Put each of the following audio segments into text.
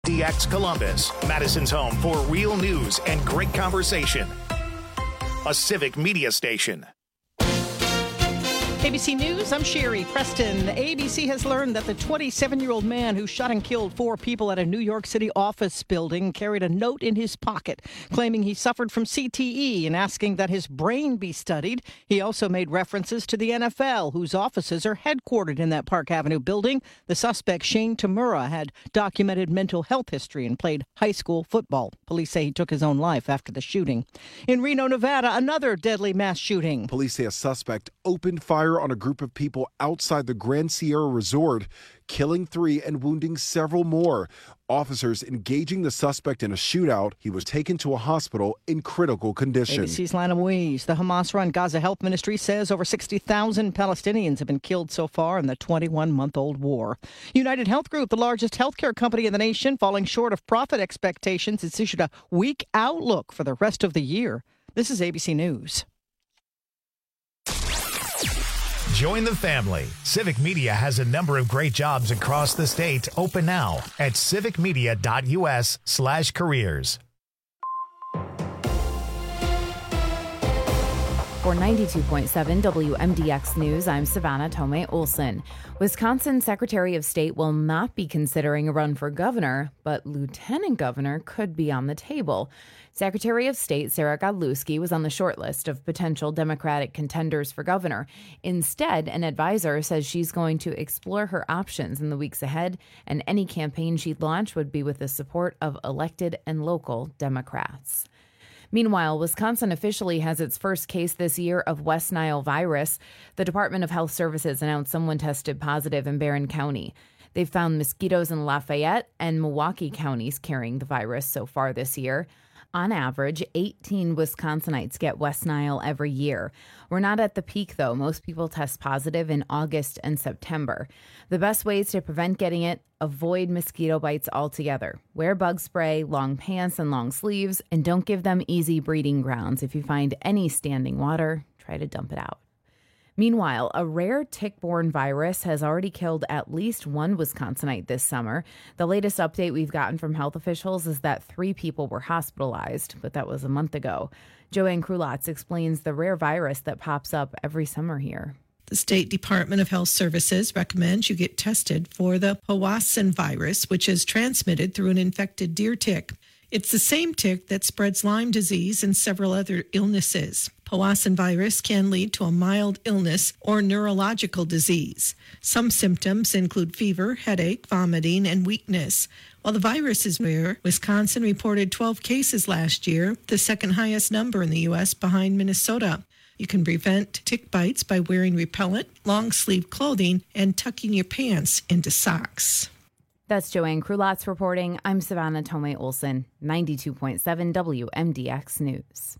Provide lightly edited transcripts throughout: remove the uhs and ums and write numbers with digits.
DX Columbus, Madison's home for real news and great conversation. A civic media station. ABC News, I'm Sherry Preston. ABC has learned that the 27-year-old man who shot and killed 4 people at a New York City office building carried a note in his pocket claiming he suffered from CTE and asking that his brain be studied. He also made references to the NFL, whose offices are headquartered in that Park Avenue building. The suspect, Shane Tamura, had documented mental health history and played high school football. Police say he took his own life after the shooting. In Reno, Nevada, another deadly mass shooting. Police say a suspect opened fire on a group of people outside the Grand Sierra Resort, killing 3 and wounding several more. Officers engaging the suspect in a shootout. He was taken to a hospital in critical condition. ABC's Lana Moise. The Hamas-run Gaza Health Ministry says over 60,000 Palestinians have been killed so far in the 21-month-old war. United Health Group, the largest healthcare company in the nation, falling short of profit expectations. It's issued a weak outlook for the rest of the year. This is ABC News. Join the family. Civic Media has a number of great jobs across the state open now at civicmedia.us/careers. For 92.7 WMDX News, I'm Savannah Tomei Olson. Wisconsin Secretary of State will not be considering a run for governor, but lieutenant governor could be on the table. Secretary of State Sarah Godlewski was on the short list of potential Democratic contenders for governor. Instead, an advisor says she's going to explore her options in the weeks ahead, and any campaign she'd launch would be with the support of elected and local Democrats. Meanwhile, Wisconsin officially has its first case this year of West Nile virus. The Department of Health Services announced someone tested positive in Barron County. They've found mosquitoes in Lafayette and Milwaukee counties carrying the virus so far this year. On average, 18 Wisconsinites get West Nile every year. We're not at the peak, though. Most people test positive in August and September. The best ways to prevent getting it: avoid mosquito bites altogether. Wear bug spray, long pants and long sleeves, and don't give them easy breeding grounds. If you find any standing water, try to dump it out. Meanwhile, a rare tick-borne virus has already killed at least 1 Wisconsinite this summer. The latest update we've gotten from health officials is that 3 people were hospitalized, but that was a month ago. Joanne Krulatz explains the rare virus that pops up every summer here. The State Department of Health Services recommends you get tested for the Powassan virus, which is transmitted through an infected deer tick. It's the same tick that spreads Lyme disease and several other illnesses. Powassan virus can lead to a mild illness or neurological disease. Some symptoms include fever, headache, vomiting, and weakness. While the virus is rare, Wisconsin reported 12 cases last year, the second highest number in the U.S. behind Minnesota. You can prevent tick bites by wearing repellent, long-sleeve clothing, and tucking your pants into socks. That's Joanne Krulatz reporting. I'm Savannah Tomei Olson, 92.7 WMDX News.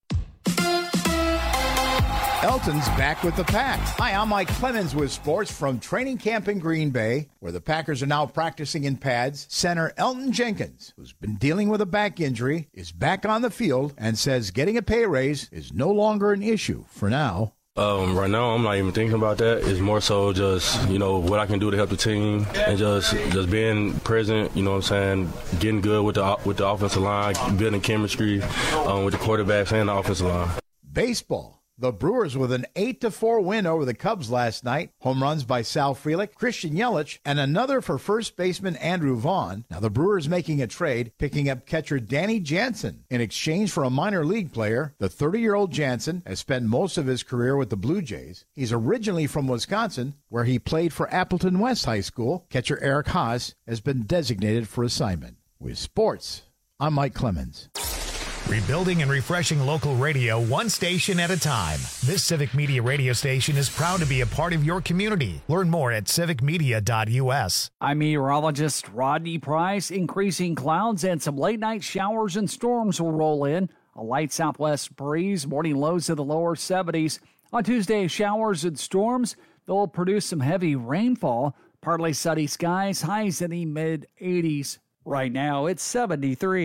Elton's back with the Pack. Hi, I'm Mike Clemens with sports from training camp in Green Bay, where the Packers are now practicing in pads. Center Elton Jenkins, who's been dealing with a back injury, is back on the field and says getting a pay raise is no longer an issue for now. Right now, I'm not even thinking about that. It's more so just, what I can do to help the team and just being present, you know what I'm saying, getting good with the offensive line, building chemistry with the quarterbacks and the offensive line. Baseball. The Brewers with an 8-4 win over the Cubs last night. Home runs by Sal Frelick, Christian Yelich, and another for first baseman Andrew Vaughn. Now the Brewers making a trade, picking up catcher Danny Jansen in exchange for a minor league player. The 30-year-old Jansen has spent most of his career with the Blue Jays. He's originally from Wisconsin, where he played for Appleton West High School. Catcher Eric Haas has been designated for assignment. With sports, I'm Mike Clemens. Rebuilding and refreshing local radio one station at a time. This Civic Media radio station is proud to be a part of your community. Learn more at civicmedia.us. I'm meteorologist Rodney Price. Increasing clouds and some late-night showers and storms will roll in. A light southwest breeze, morning lows in the lower 70s. On Tuesday, showers and storms. They'll produce some heavy rainfall. Partly sunny skies, highs in the mid-80s. Right now, it's 73.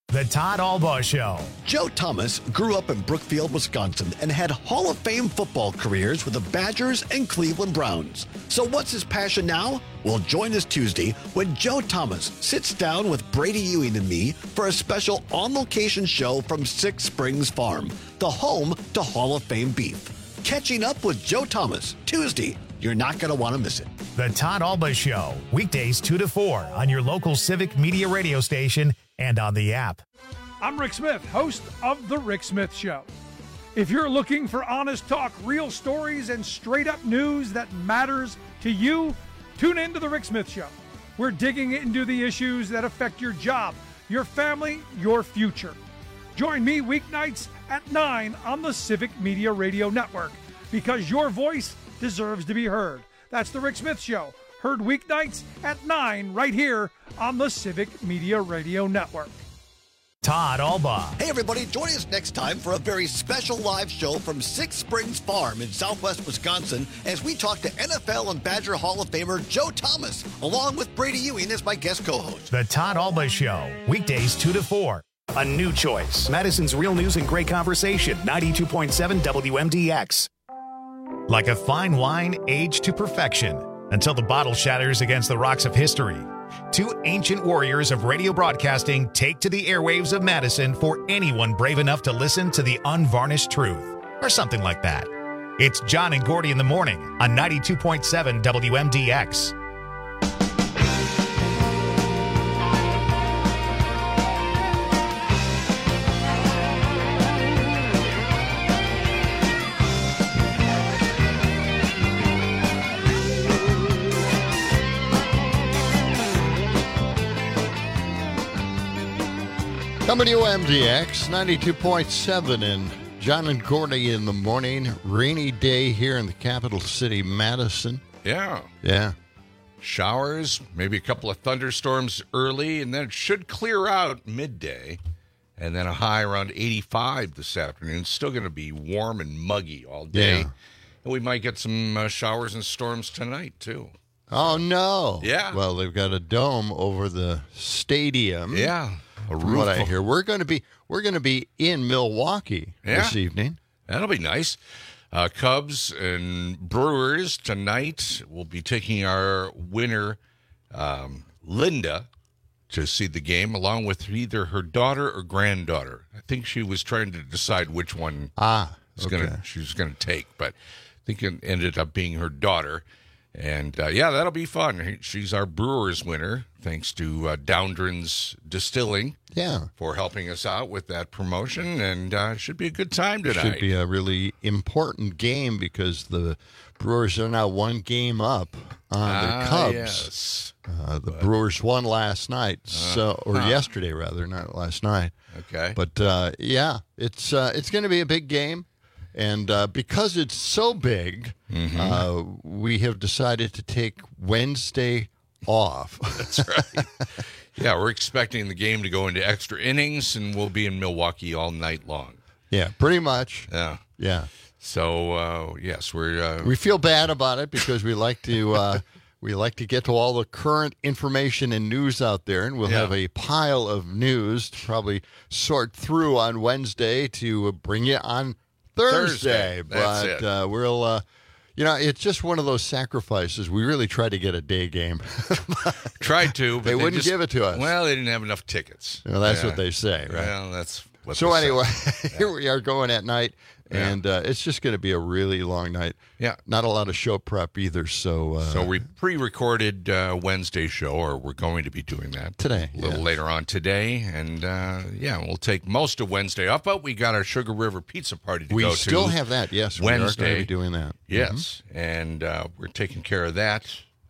The Todd Albaugh Show. Joe Thomas grew up in Brookfield, Wisconsin, and had Hall of Fame football careers with the Badgers and Cleveland Browns. So what's his passion now? Well, join us Tuesday when Joe Thomas sits down with Brady Ewing and me for a special on-location show from Six Springs Farm, the home to Hall of Fame beef. Catching up with Joe Thomas, Tuesday. You're not going to want to miss it. The Todd Albaugh Show, weekdays 2 to 4 on your local Civic Media radio station and on the app. I'm Rick Smith, host of The Rick Smith Show. If you're looking for honest talk, real stories, and straight-up news that matters to you, tune in to The Rick Smith Show. We're digging into the issues that affect your job, your family, your future. Join me weeknights at 9 on the Civic Media Radio Network, because your voice deserves to be heard. That's The Rick Smith Show, heard weeknights at 9 right here on the Civic Media Radio Network. Todd Albaugh. Hey, everybody, join us next time for a very special live show from Six Springs Farm in southwest Wisconsin as we talk to NFL and Badger Hall of Famer Joe Thomas, along with Brady Ewing as my guest co-host. The Todd Albaugh Show, weekdays 2 to 4. A new choice. Madison's Real News and Great Conversation, 92.7 WMDX. Like a fine wine aged to perfection until the bottle shatters against the rocks of history. Two ancient warriors of radio broadcasting take to the airwaves of Madison for anyone brave enough to listen to the unvarnished truth, or something like that. It's John and Gordy in the morning on 92.7 WMDX. WMDX 92.7 and John and Gordy in the morning. Rainy day here in the capital city, Madison. Yeah. Yeah. Showers, maybe a couple of thunderstorms early, and then it should clear out midday. And then a high around 85 this afternoon. Still going to be warm and muggy all day. Yeah. And we might get some showers and storms tonight, too. Oh, no. Yeah. Well, they've got a dome over the stadium. Yeah. From what I hear, we're going to be in Milwaukee this evening. That'll be nice. Cubs and Brewers tonight. We'll be taking our winner, Linda, to see the game, along with either her daughter or granddaughter. I think she was trying to decide which one she was going to take, but I think it ended up being her daughter. And, that'll be fun. She's our Brewers winner, thanks to Downdren's Distilling for helping us out with that promotion. And it should be a good time tonight. It should be a really important game because the Brewers are now one game up on the Cubs. Yes. The Brewers won last night, yesterday rather, not last night. Okay. But, it's going to be a big game. And because it's so big, we have decided to take Wednesday off. That's right. Yeah, we're expecting the game to go into extra innings, and we'll be in Milwaukee all night long. Yeah, pretty much. Yeah. So, yes, we feel bad about it because we like to get to all the current information and news out there, and we'll have a pile of news to probably sort through on Wednesday to bring you on Thursday. But we'll, it's just one of those sacrifices. We really tried to get a day game. Tried to, but they wouldn't give it to us. Well, they didn't have enough tickets. Well, that's what they say, right? Well, that's what so anyway, here we are going at night, and it's just going to be a really long night. Yeah. Not a lot of show prep either, so... So we pre-recorded Wednesday show, or we're going to be doing that. Today. A little later on today, and we'll take most of Wednesday off, but we got our Sugar River Pizza Party to go to. We still have that, yes. Wednesday. We are going to be doing that. Yes, and we're taking care of that,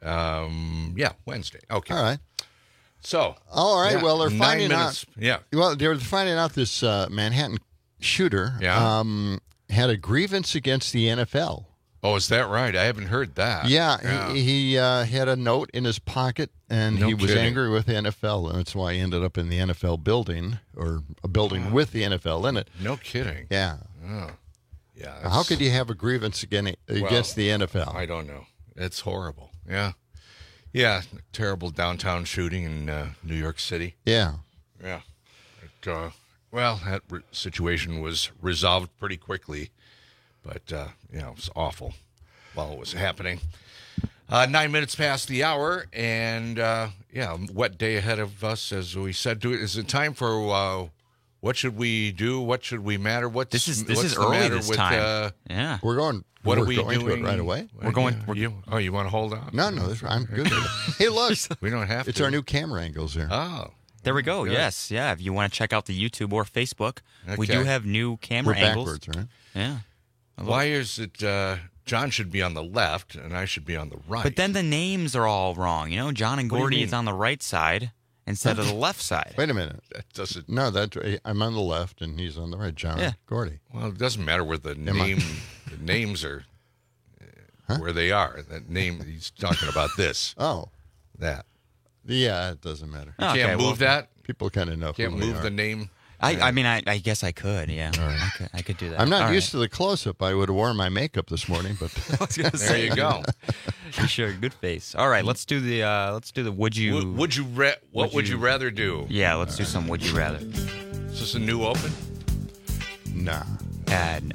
Wednesday. Okay. All right. So. All right, well, they're finding out. Yeah. Well, they're finding out this Manhattan shooter had a grievance against the NFL. Oh, is that right? I haven't heard that. Yeah. He had a note in his pocket, and he was angry with the NFL, and that's why he ended up in the NFL building, or a building with the NFL in it. No kidding. Yeah. Oh. Yeah. How could you have a grievance against the NFL? I don't know. It's horrible. Yeah. Yeah. Terrible downtown shooting in New York City. Yeah. Yeah. Well, that situation was resolved pretty quickly, but it was awful while it was happening. 9 minutes past the hour, and wet day ahead of us, as we said. Is it time for what should we do? What should we matter? This is the early matter this with, time. Yeah, we're going. What we're are we going doing to it right away? We're going. You want to hold on? No, I'm good. Hey, look, we don't have to. It's our new camera angles here. Oh. There we go. Good. Yes. Yeah. If you want to check out the YouTube or Facebook, we do have new camera We're angles. backwards, right? Yeah. Why is it John should be on the left and I should be on the right? But then the names are all wrong. John and What do you Gordy mean? is on the right side instead of the left side. Wait a minute. That doesn't. No, I'm on the left and he's on the right. John, Yeah. Gordy. Well, it doesn't matter where the names are, where they are. That name he's talking about this. Oh, that. Yeah, it doesn't matter. You can't move that. People kind of know. Can't who we move are. the name. I mean, I guess I could. Yeah, I could do that. I'm not All used to the close-up. I would have worn my makeup this morning, but There you go. You sure, good face. All right, let's do the would you What would you rather do? Yeah, let's do some would you rather. Is this a new open? nah. No.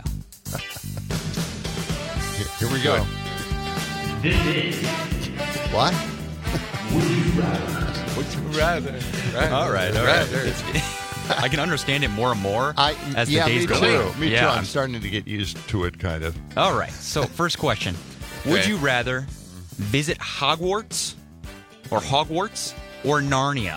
Here we go. What? Would you rather? All right. I can understand it more and more as the days go on. Me too. I'm starting to get used to it, kind of. All right. So, first question: would Okay. you rather visit Hogwarts or Narnia?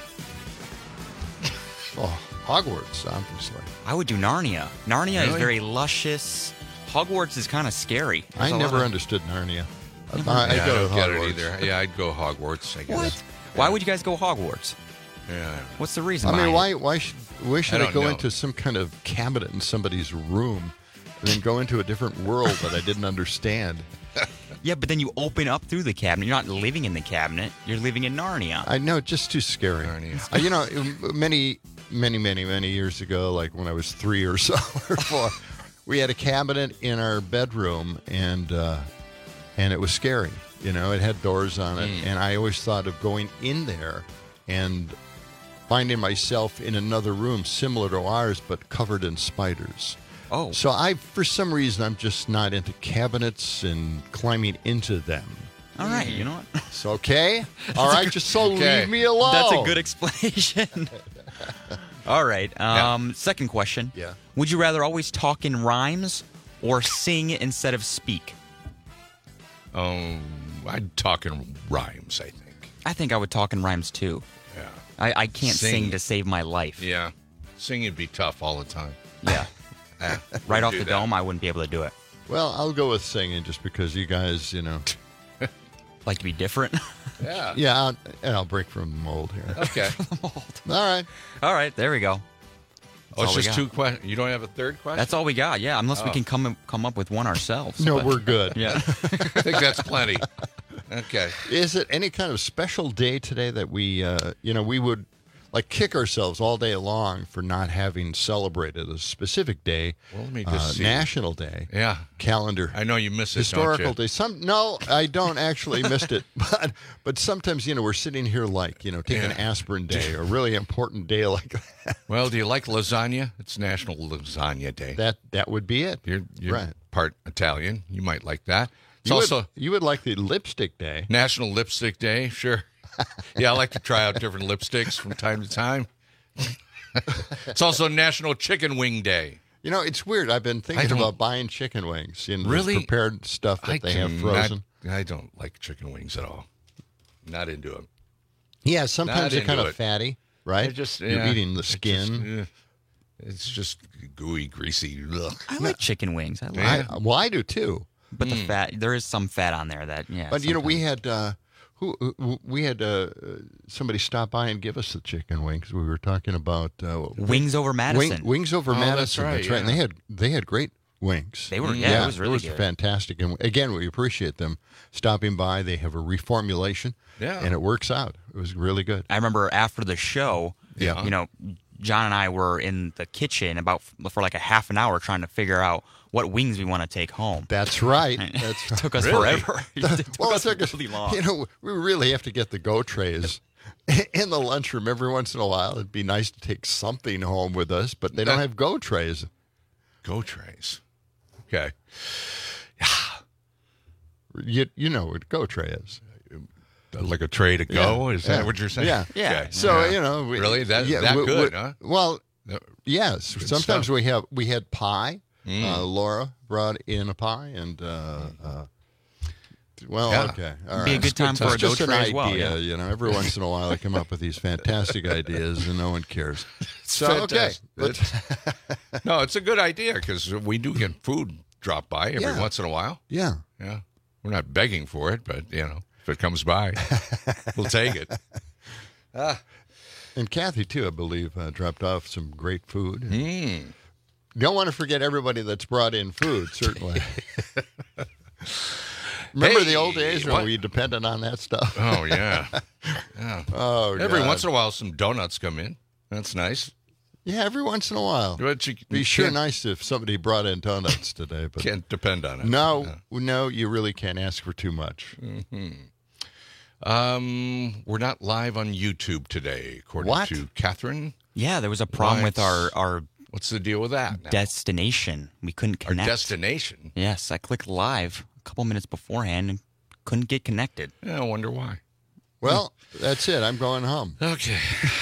Oh, Hogwarts, obviously. I would do Narnia. Narnia is Really? very luscious. Hogwarts is kind of scary. I There's a never lot of- understood Narnia. I I'd go don't to get Hogwarts. it either. Yeah, I'd go Hogwarts, I guess. What? Why would you guys go Hogwarts? Yeah. What's the reason? I mean, behind it? why should I I don't go know. into some kind of cabinet in somebody's room and then go into a different world that I didn't understand? Yeah, but then you open up through the cabinet. You're not living in the cabinet. You're living in Narnia. I know, just too scary. Narnia. Many years ago, like when I was 3 or so or 4, we had a cabinet in our bedroom, and it was scary. It had doors on it, and I always thought of going in there and finding myself in another room similar to ours, but covered in spiders. Oh. So for some reason, I'm just not into cabinets and climbing into them. All right, you know what? It's okay. All right, just Okay. leave me alone. That's a good explanation. All right. Second question. Yeah. Would you rather always talk in rhymes or sing instead of speak? I'd talk in rhymes, I think. I think I would talk in rhymes too. Yeah. I can't sing to save my life. Yeah. Singing would be tough all the time. Yeah. Right off do the that. dome, I wouldn't be able to do it. Well, I'll go with singing just because you guys, Like to be different. Yeah. Yeah, I'll break from the mold here. Okay. All right. All right, there we go. Oh, it's all we just got. two questions. You don't have a third question? That's all we got. Yeah, unless we can come up with one ourselves. No, but- we're good. Yeah. I think that's plenty. Okay. Is it any kind of special day today that we would like kick ourselves all day long for not having celebrated a specific day? Well, let me just see. National Day. Yeah. Calendar. I know you miss it, Historical don't you? day. No, I don't actually missed it. But sometimes, we're sitting here like, taking Yeah. aspirin day, a really important day like that. Well, do you like lasagna? It's National Lasagna Day. That would be it. You're right. part Italian. You might like that. It's You would like the lipstick day. National Lipstick Day. Sure. Yeah, I like to try out different lipsticks from time to time. It's also National Chicken Wing Day. It's weird. I've been thinking about buying chicken wings in Really? this prepared stuff that they have frozen. I don't like chicken wings at all. Not into them. Yeah, sometimes Not they're kind into of it. fatty, right? You're eating the skin. It's just gooey, greasy. Ugh. I like chicken wings. I like I do too. But the fat, there is some fat on there that, yeah. But we had somebody stop by and give us the chicken wings. We were talking about Wings Over Madison. Wings Over Madison. That's right. And they had great wings. They were, it was really good. Fantastic. And again, we appreciate them stopping by. They have a reformulation, and it works out. It was really good. I remember after the show, John and I were in the kitchen for like a half an hour trying to figure out what wings we want to take home. That's right. It took us forever. It took us it took us really long. We really have to get the go trays in the lunchroom every once in a while. It'd be nice to take something home with us, but they don't have Go trays. Go trays. Okay. You know what Go tray is. Like a tray to go? Is that what you're saying? Yeah. Okay. So, really? That good, huh? Well, yes. Good Sometimes stuff. we had pie. Laura brought in a pie and okay. All right. Be a good time for a just Go an tray idea, as well. Yeah. Every once in a while I come up with these fantastic ideas and no one cares. So, fantastic. okay. No, it's a good idea because we do get food drop by every once in a while. Yeah. Yeah. We're not begging for it, but, if it comes by, we'll take it. And Kathy, too, I believe, dropped off some great food. Don't want to forget everybody that's brought in food, certainly. Remember the old days when we depended on that stuff? Oh, yeah. Oh, every God. once in a while, some donuts come in. That's nice. Yeah, every once in a while. But Be sure nice if somebody brought in donuts today. But can't depend on it. No, you really can't ask for too much. We're not live on YouTube today, according to Catherine. Yeah, there was a problem with our What's the deal with that? destination. We couldn't connect. Our destination? Yes, I clicked live a couple minutes beforehand and couldn't get connected. Yeah, I wonder why. Well, that's it. I'm going home. Okay.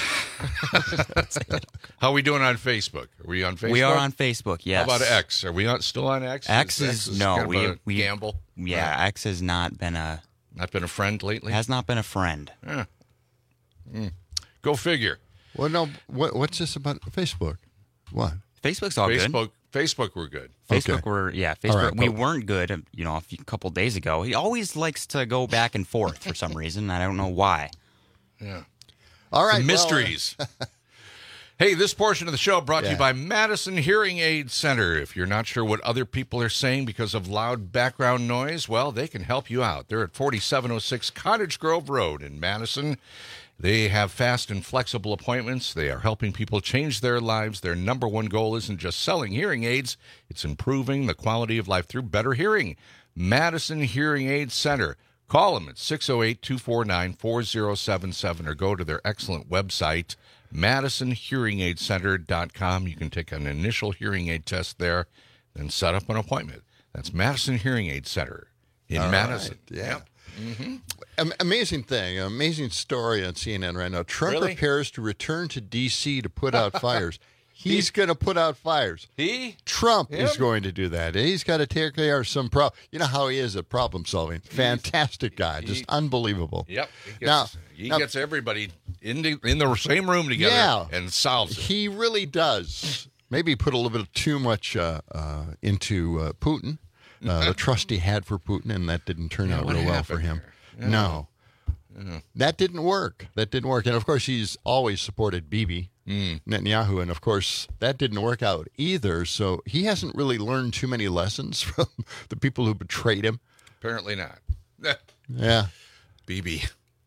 How are we doing on Facebook? Are we on Facebook? We are on Facebook, yes. How about X? Are we still on X? X is no. Kind of we gamble. Yeah, right. X has not been a friend lately. Has not been a friend. Yeah. Go figure. Well, no. What's this about Facebook? What? Facebook's all good. Facebook, we're good. Facebook, okay. Facebook. Right, we weren't good. A couple days ago. He always likes to go back and forth for some reason. I don't know why. Yeah. All right. The mysteries. Hey, this portion of the show brought to you by Madison Hearing Aid Center. If you're not sure what other people are saying because of loud background noise, well, they can help you out. They're at 4706 Cottage Grove Road in Madison. They have fast and flexible appointments. They are helping people change their lives. Their number one goal isn't just selling hearing aids, it's improving the quality of life through better hearing. Madison Hearing Aid Center. Call them at 608-249-4077 or go to their excellent website, MadisonHearingAidCenter.com. You can take an initial hearing aid test there, then set up an appointment. That's Madison Hearing Aid Center in Madison. Right. Yeah. Yep. Mm-hmm. Amazing thing, amazing story on CNN right now. Trump prepares to return to D.C. to put out fires. He's going to put out fires. Trump is going to do that. He's got to take care of some problem. You know how he is at problem solving. Fantastic guy, just unbelievable. Yep. He gets everybody in the same room together and solves it. He really does. Maybe put a little bit too much into Putin. The trust he had for Putin, and that didn't turn out real well for him. Yeah. No. That didn't work. And, of course, he's always supported Bibi Netanyahu, and, of course, that didn't work out either. So he hasn't really learned too many lessons from the people who betrayed him. Apparently not. Yeah. Bibi.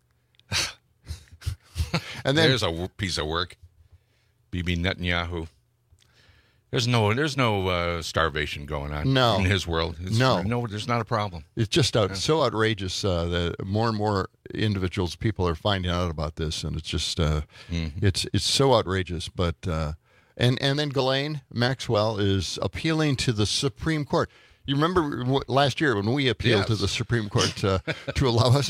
And then there's a piece of work. Bibi Netanyahu. There's no starvation going on in his world. There's not a problem. It's just so outrageous that more and more people are finding out about this, and it's just it's so outrageous. But and then Ghislaine Maxwell is appealing to the Supreme Court. You remember last year when we appealed to the Supreme Court to allow us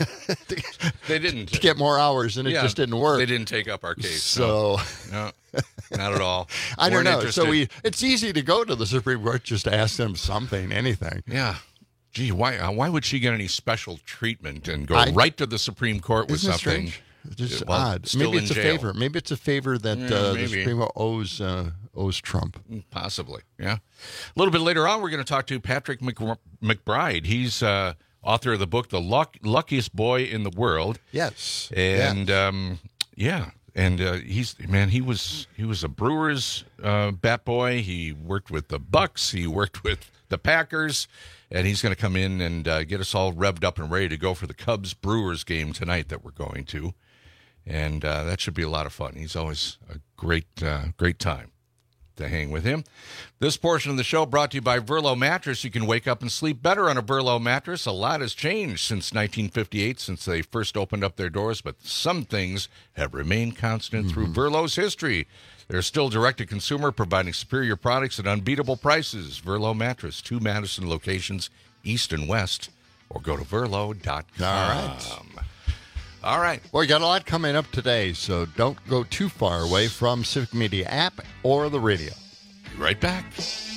to get more hours, and it just didn't work. They didn't take up our case. So no, not at all. I don't know. So it's easy to go to the Supreme Court just to ask them something, anything. Yeah. Gee, why would she get any special treatment and go right to the Supreme Court with something? Just odd. Maybe it's a favor. Maybe it's a favor that the Supreme Court owes Trump. Possibly, yeah. A little bit later on, we're going to talk to Patrick McBride. He's author of the book, The Luckiest Boy in the World. Yes. And, and he was a Brewers bat boy. He worked with the Bucks. He worked with the Packers. And he's going to come in and get us all revved up and ready to go for the Cubs-Brewers game tonight that we're going to. And that should be a lot of fun. He's always a great time. to hang with him. This portion of the show brought to you by Verlo Mattress. You can wake up and sleep better on a Verlo mattress. A lot has changed since 1958, since they first opened up their doors, but some things have remained constant through Verlo's history. They're still direct-to-consumer, providing superior products at unbeatable prices. Verlo Mattress, 2 Madison locations, east and west, or go to verlo.com. All right. Well, we got a lot coming up today, so don't go too far away from Civic Media app or the radio. Be right back.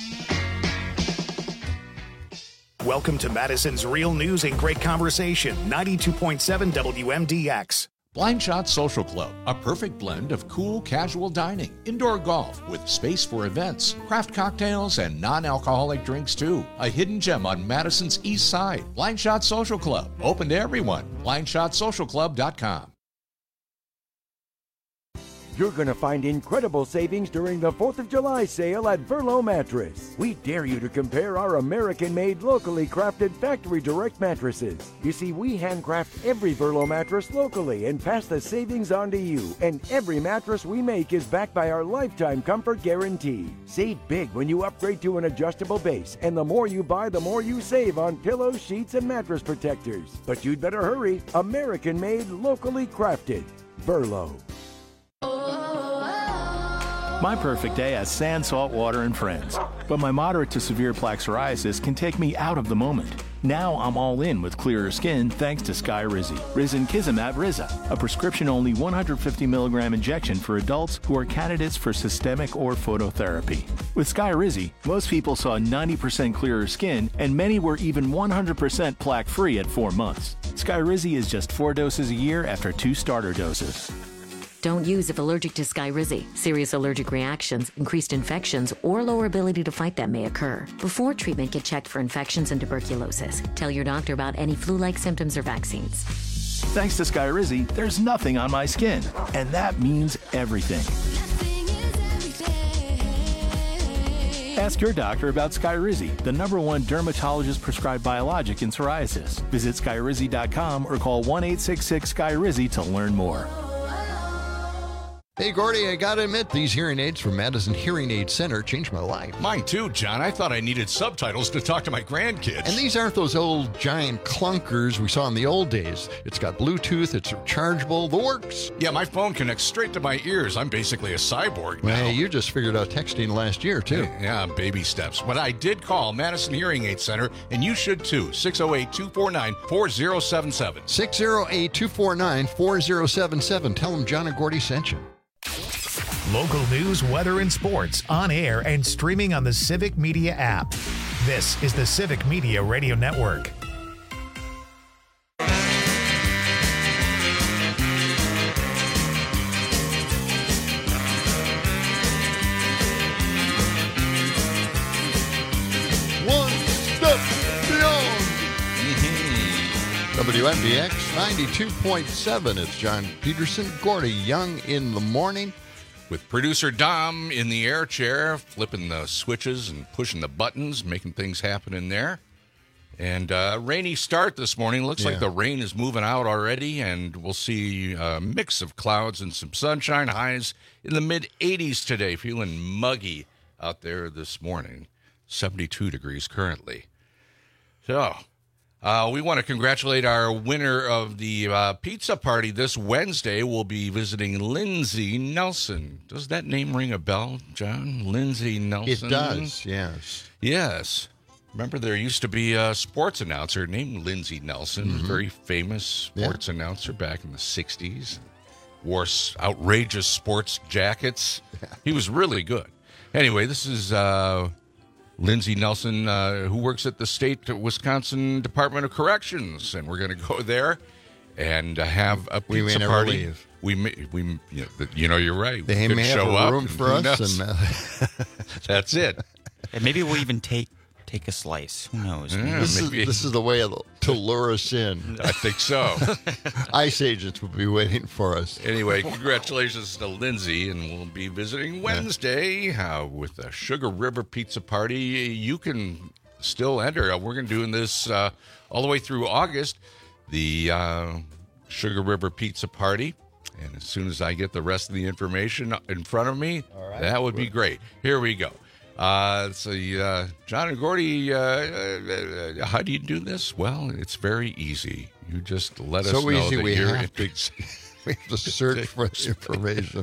Welcome to Madison's Real News and Great Conversation, 92.7 WMDX. Blind Shot Social Club, a perfect blend of cool, casual dining, indoor golf with space for events, craft cocktails, and non-alcoholic drinks too. A hidden gem on Madison's East Side. Blind Shot Social Club, open to everyone. BlindShotSocialClub.com. You're going to find incredible savings during the 4th of July sale at Verlo Mattress. We dare you to compare our American-made, locally crafted factory direct mattresses. You see, we handcraft every Verlo mattress locally and pass the savings on to you. And every mattress we make is backed by our lifetime comfort guarantee. Save big when you upgrade to an adjustable base. And the more you buy, the more you save on pillows, sheets, and mattress protectors. But you'd better hurry. American-made, locally crafted. Verlo. My perfect day has sand, salt water, and friends. But my moderate to severe plaque psoriasis can take me out of the moment. Now I'm all in with clearer skin thanks to Skyrizi. Risankizumab Riza, a prescription-only 150 milligram injection for adults who are candidates for systemic or phototherapy. With Skyrizi, most people saw 90% clearer skin, and many were even 100% plaque-free at 4 months. Skyrizi is just 4 doses a year after 2 starter doses. Don't use if allergic to Skyrizi. Serious allergic reactions, increased infections, or lower ability to fight them may occur. Before treatment, get checked for infections and tuberculosis. Tell your doctor about any flu-like symptoms or vaccines. Thanks to Skyrizi, there's nothing on my skin, and that means everything. Ask your doctor about Skyrizi, the #1 dermatologist-prescribed biologic in psoriasis. Visit Skyrizi.com or call 1-866-SKYRIZI to learn more. Hey, Gordy, I gotta admit, these hearing aids from Madison Hearing Aid Center changed my life. Mine too, John. I thought I needed subtitles to talk to my grandkids. And these aren't those old giant clunkers we saw in the old days. It's got Bluetooth, it's rechargeable, the works. Yeah, my phone connects straight to my ears. I'm basically a cyborg now. Well, you just figured out texting last year, too. Yeah, baby steps. But I did call Madison Hearing Aid Center, and you should too. 608-249-4077. 608-249-4077. Tell them John and Gordy sent you. Local news, weather, and sports on air and streaming on the Civic Media app. This is the Civic Media Radio Network. One step beyond. WMDX 92.7. It's John Peterson, Gordy Young in the morning. With producer Dom in the air chair, flipping the switches and pushing the buttons, making things happen in there. And rainy start this morning. Looks like the rain is moving out already, and we'll see a mix of clouds and some sunshine. Highs in the mid-80s today, feeling muggy out there this morning. 72 degrees currently. So we want to congratulate our winner of the pizza party this Wednesday. We'll be visiting Lindsey Nelson. Does that name ring a bell, John? Lindsey Nelson? It does, yes. Yes. Remember, there used to be a sports announcer named Lindsey Nelson, very famous sports announcer back in the 60s. Wore outrageous sports jackets. He was really good. Anyway, this is Lindsey Nelson, who works at the state Wisconsin Department of Corrections, and we're going to go there and have a pizza party. You're right. They may have a room for us, and that's it. And maybe we'll even take a slice. Who knows? Yeah, this is the way to lure us in. I think so. ICE agents will be waiting for us. Anyway, congratulations to Lindsey, and we'll be visiting Wednesday with the Sugar River Pizza Party. You can still enter. We're going to do this all the way through August. The Sugar River Pizza Party. And as soon as I get the rest of the information in front of me, that would be great. Here we go. John and Gordy, how do you do this? Well, it's very easy. You just let us know so easy that we you're have to search for the information.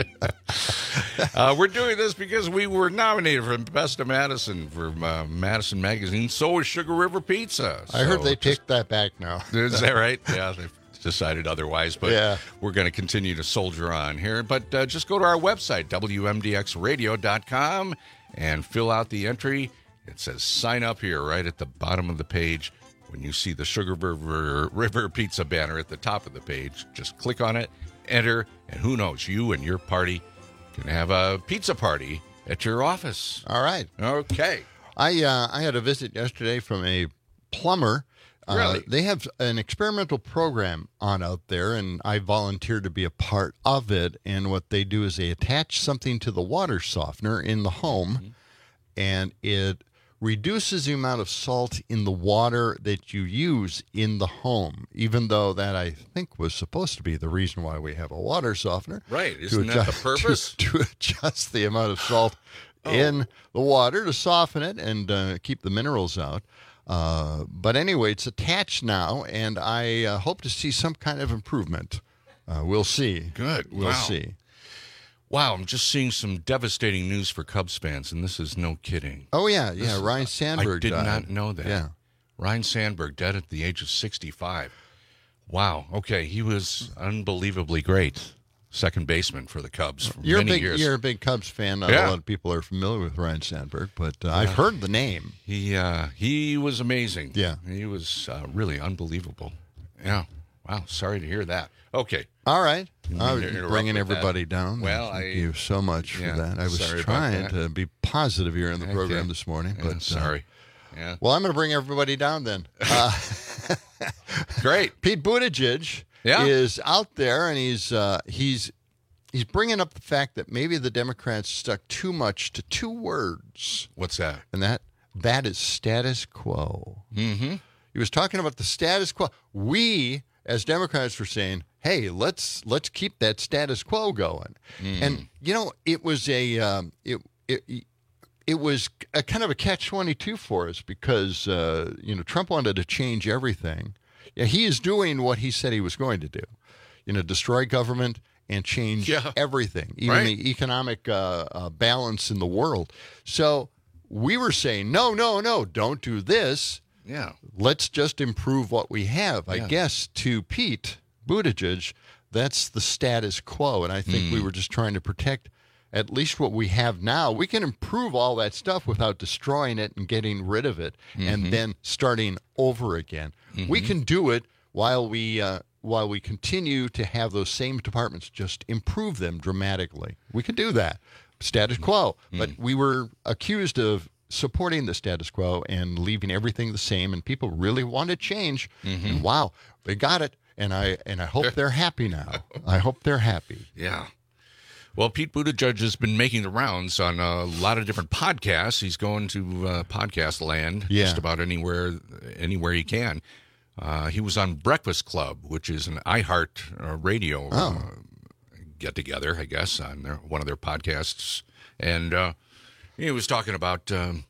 We're doing this because we were nominated for Best of Madison for Madison Magazine. So was Sugar River Pizza. I heard they take that back now. Is that right? Yeah, they've decided otherwise. But we're going to continue to soldier on here. But just go to our website, WMDXradio.com, and fill out the entry. It says sign up here right at the bottom of the page. When you see the Sugar River Pizza banner at the top of the page, just click on it, enter, and who knows, you and your party can have a pizza party at your office. All right. Okay. I had a visit yesterday from a plumber. Really? They have an experimental program on out there, and I volunteered to be a part of it. And what they do is they attach something to the water softener in the home, and it reduces the amount of salt in the water that you use in the home, even though that I think was supposed to be the reason why we have a water softener. Right. Isn't that the purpose? To adjust the amount of salt in the water to soften it and keep the minerals out. But anyway, it's attached now, and I hope to see some kind of improvement. We'll see. Good. We'll see. Wow, I'm just seeing some devastating news for Cubs fans, and this is no kidding. Oh, yeah. Ryne Sandberg I did died. not know that. Yeah. Ryne Sandberg dead at the age of 65. Wow. Okay, he was unbelievably great. Second baseman for the Cubs for many years. You're a big Cubs fan. Not a lot of people are familiar with Ryne Sandberg, but I've heard the name. He was amazing. Yeah. He was really unbelievable. Yeah. Wow. Sorry to hear that. Okay. All right. I was bringing everybody down. Well, thank you so much for that. I was trying to be positive here in the program this morning, but sorry. Yeah. Well, I'm going to bring everybody down then. Great. Pete Buttigieg is out there, and he's bringing up the fact that maybe the Democrats stuck too much to two words. What's that? And that is status quo. Mm-hmm. He was talking about the status quo. We, as Democrats, were saying, hey, let's keep that status quo going. And it was it was a kind of a catch-22 for us because Trump wanted to change everything. Yeah, he is doing what he said he was going to do. Destroy government and change everything, even the economic balance in the world. So we were saying, no, don't do this. Yeah. Let's just improve what we have. I guess to Pete Buttigieg, that's the status quo. And I think we were just trying to protect at least what we have now. We can improve all that stuff without destroying it and getting rid of it and then starting over again. We can do it while we continue to have those same departments, just improve them dramatically. We can do that. Status quo. But we were accused of supporting the status quo and leaving everything the same, and people really want to change. And wow, they got it. And I hope they're happy now. I hope they're happy. Yeah. Well, Pete Buttigieg has been making the rounds on a lot of different podcasts. He's going to podcast land just about anywhere he can. He was on Breakfast Club, which is an iHeart radio get-together, I guess, on one of their podcasts. And he was talking about,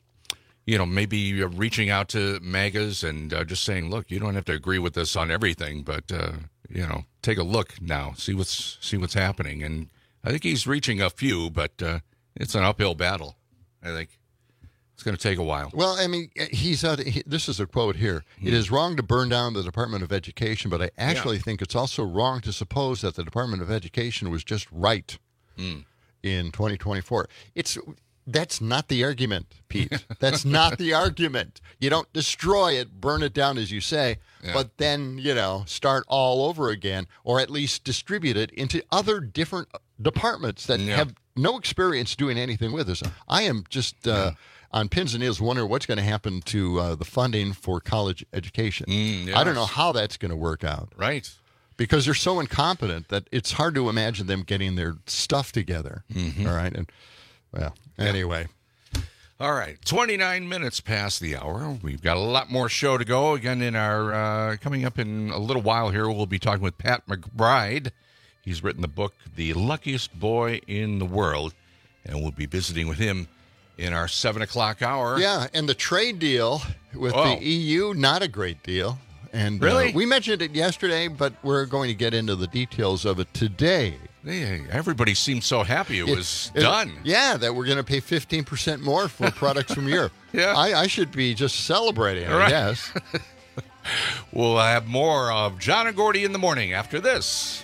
maybe reaching out to MAGAs and just saying, look, you don't have to agree with us on everything, but, take a look now, see what's happening. And I think he's reaching a few, but it's an uphill battle. I think it's going to take a while. Well, I mean, this is a quote here. It is wrong to burn down the Department of Education, but I actually think it's also wrong to suppose that the Department of Education was just right in 2024. That's not the argument, Pete. That's not the argument. You don't destroy it, burn it down, as you say, but then, start all over again, or at least distribute it into other different departments that have no experience doing anything with this. I am just on pins and needles wondering what's going to happen to the funding for college education. I don't know how that's going to work out. Right. Because they're so incompetent that it's hard to imagine them getting their stuff together. All right. And anyway. All right. 29 minutes past the hour. We've got a lot more show to go. Again, in our coming up in a little while here, we'll be talking with Pat McBride. He's written the book, The Luckiest Boy in the World, and we'll be visiting with him in our 7 o'clock hour. Yeah, and the trade deal with the EU, not a great deal. And really? We mentioned it yesterday, but we're going to get into the details of it today. Hey, everybody seemed so happy it was done. Yeah, that we're going to pay 15% more for products from Europe. Yeah. I should be just celebrating, I guess. We'll have more of John and Gordy in the morning after this.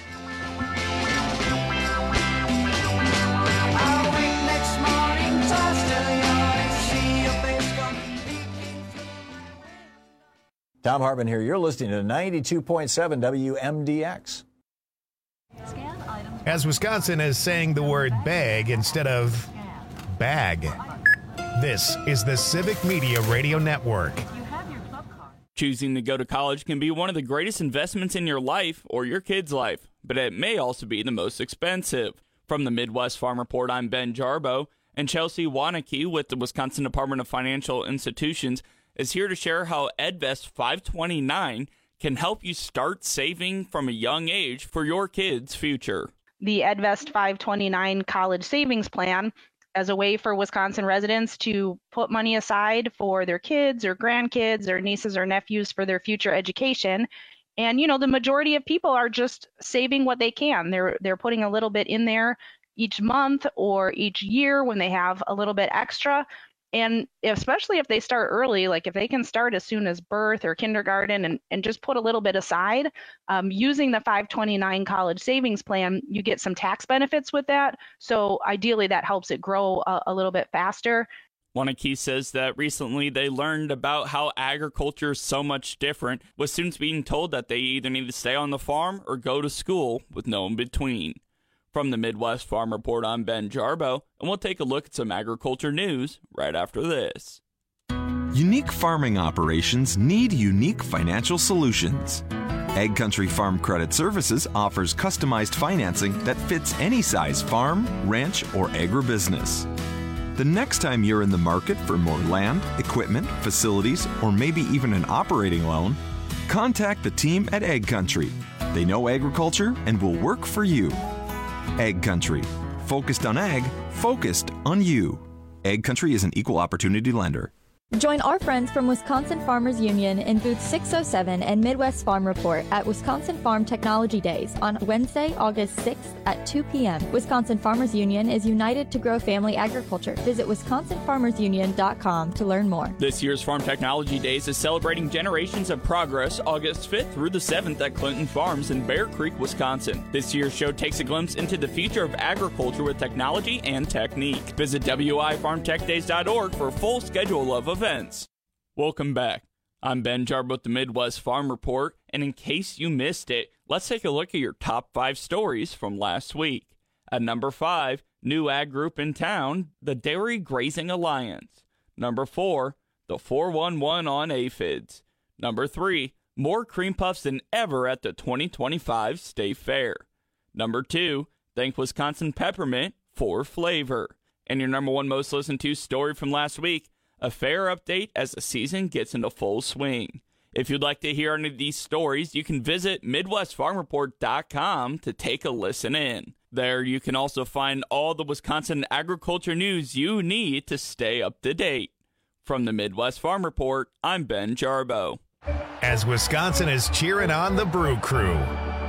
Tom Hartman here. You're listening to 92.7 WMDX. As Wisconsin is saying the word bag instead of bag. This is the Civic Media Radio Network. Choosing to go to college can be one of the greatest investments in your life or your kid's life, but it may also be the most expensive. From the Midwest Farm Report, I'm Ben Jarbo, and Chelsea Wanacke with the Wisconsin Department of Financial Institutions is here to share how EdVest 529 can help you start saving from a young age for your kid's future. The EdVest 529 College Savings Plan as a way for Wisconsin residents to put money aside for their kids or grandkids or nieces or nephews for their future education. And, the majority of people are just saving what they can. They're putting a little bit in there each month or each year when they have a little bit extra. And especially if they start early, like if they can start as soon as birth or kindergarten and just put a little bit aside, using the 529 College Savings Plan, you get some tax benefits with that. So ideally that helps it grow a little bit faster. Wanacke says that recently they learned about how agriculture is so much different, with students being told that they either need to stay on the farm or go to school with no in between. From the Midwest Farm Report, I'm Ben Jarbo, and we'll take a look at some agriculture news right after this. Unique farming operations need unique financial solutions. Ag Country Farm Credit Services offers customized financing that fits any size farm, ranch, or agribusiness. The next time you're in the market for more land, equipment, facilities, or maybe even an operating loan, contact the team at Ag Country. They know agriculture and will work for you. Ag Country. Focused on ag, focused on you. Ag Country is an equal opportunity lender. Join our friends from Wisconsin Farmers Union in booth 607 and Midwest Farm Report at Wisconsin Farm Technology Days on Wednesday, August 6th at 2 p.m. Wisconsin Farmers Union is united to grow family agriculture. Visit wisconsinfarmersunion.com to learn more. This year's Farm Technology Days is celebrating generations of progress August 5th through the 7th at Clinton Farms in Bear Creek, Wisconsin. This year's show takes a glimpse into the future of agriculture with technology and technique. Visit wifarmtechdays.org for a full schedule of events. Welcome back. I'm Ben Jarbo with the Midwest Farm Report, and in case you missed it, let's take a look at your top 5 stories from last week. At number 5, new ag group in town, the Dairy Grazing Alliance. Number 4, the 411 on aphids. Number 3, more cream puffs than ever at the 2025 State Fair. Number 2, thank Wisconsin Peppermint for flavor. And your number 1 most listened to story from last week, a fair update as the season gets into full swing. If you'd like to hear any of these stories, you can visit MidwestFarmReport.com to take a listen in. There you can also find all the Wisconsin agriculture news you need to stay up to date. From the Midwest Farm Report, I'm Ben Jarbo. As Wisconsin is cheering on the Brew Crew.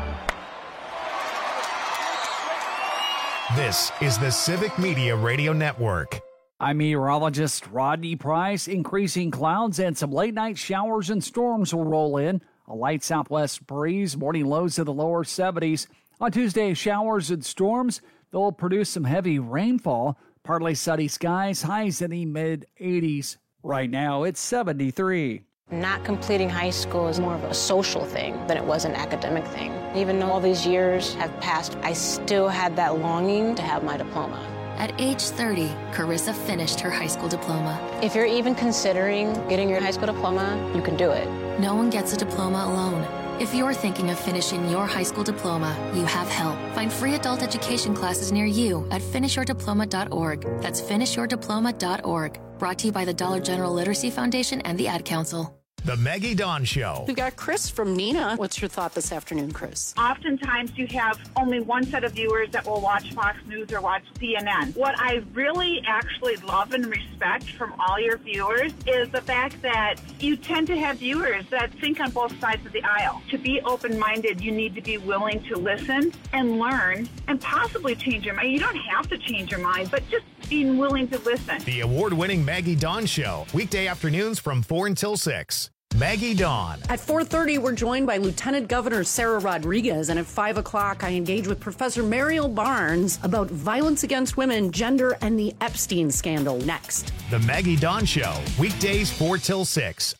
This is the Civic Media Radio Network. I'm meteorologist Rodney Price. Increasing clouds and some late-night showers and storms will roll in. A light southwest breeze, morning lows in the lower 70s. On Tuesday, showers and storms. They'll produce some heavy rainfall. Partly sunny skies, highs in the mid-80s. Right now, it's 73. Not completing high school is more of a social thing than it was an academic thing. Even though all these years have passed, I still had that longing to have my diploma. At age 30, Carissa finished her high school diploma. If you're even considering getting your high school diploma, you can do it. No one gets a diploma alone. If you're thinking of finishing your high school diploma, you have help. Find free adult education classes near you at finishyourdiploma.org. That's finishyourdiploma.org. Brought to you by the Dollar General Literacy Foundation and the Ad Council. The Maggie Dawn Show. We've got Chris from Nina. What's your thought this afternoon, Chris? Oftentimes you have only one set of viewers that will watch Fox News or watch CNN. What I really actually love and respect from all your viewers is the fact that you tend to have viewers that think on both sides of the aisle. To be open-minded, you need to be willing to listen and learn and possibly change your mind. You don't have to change your mind, but just being willing to listen. The award-winning Maggie Dawn Show. Weekday afternoons from 4 until 6. Maggie Dawn. At 4:30, we're joined by Lieutenant Governor Sarah Rodriguez, and at 5 o'clock, I engage with Professor Mariel Barnes about violence against women, gender, and the Epstein scandal. Next. The Maggie Dawn Show. Weekdays 4 till 6.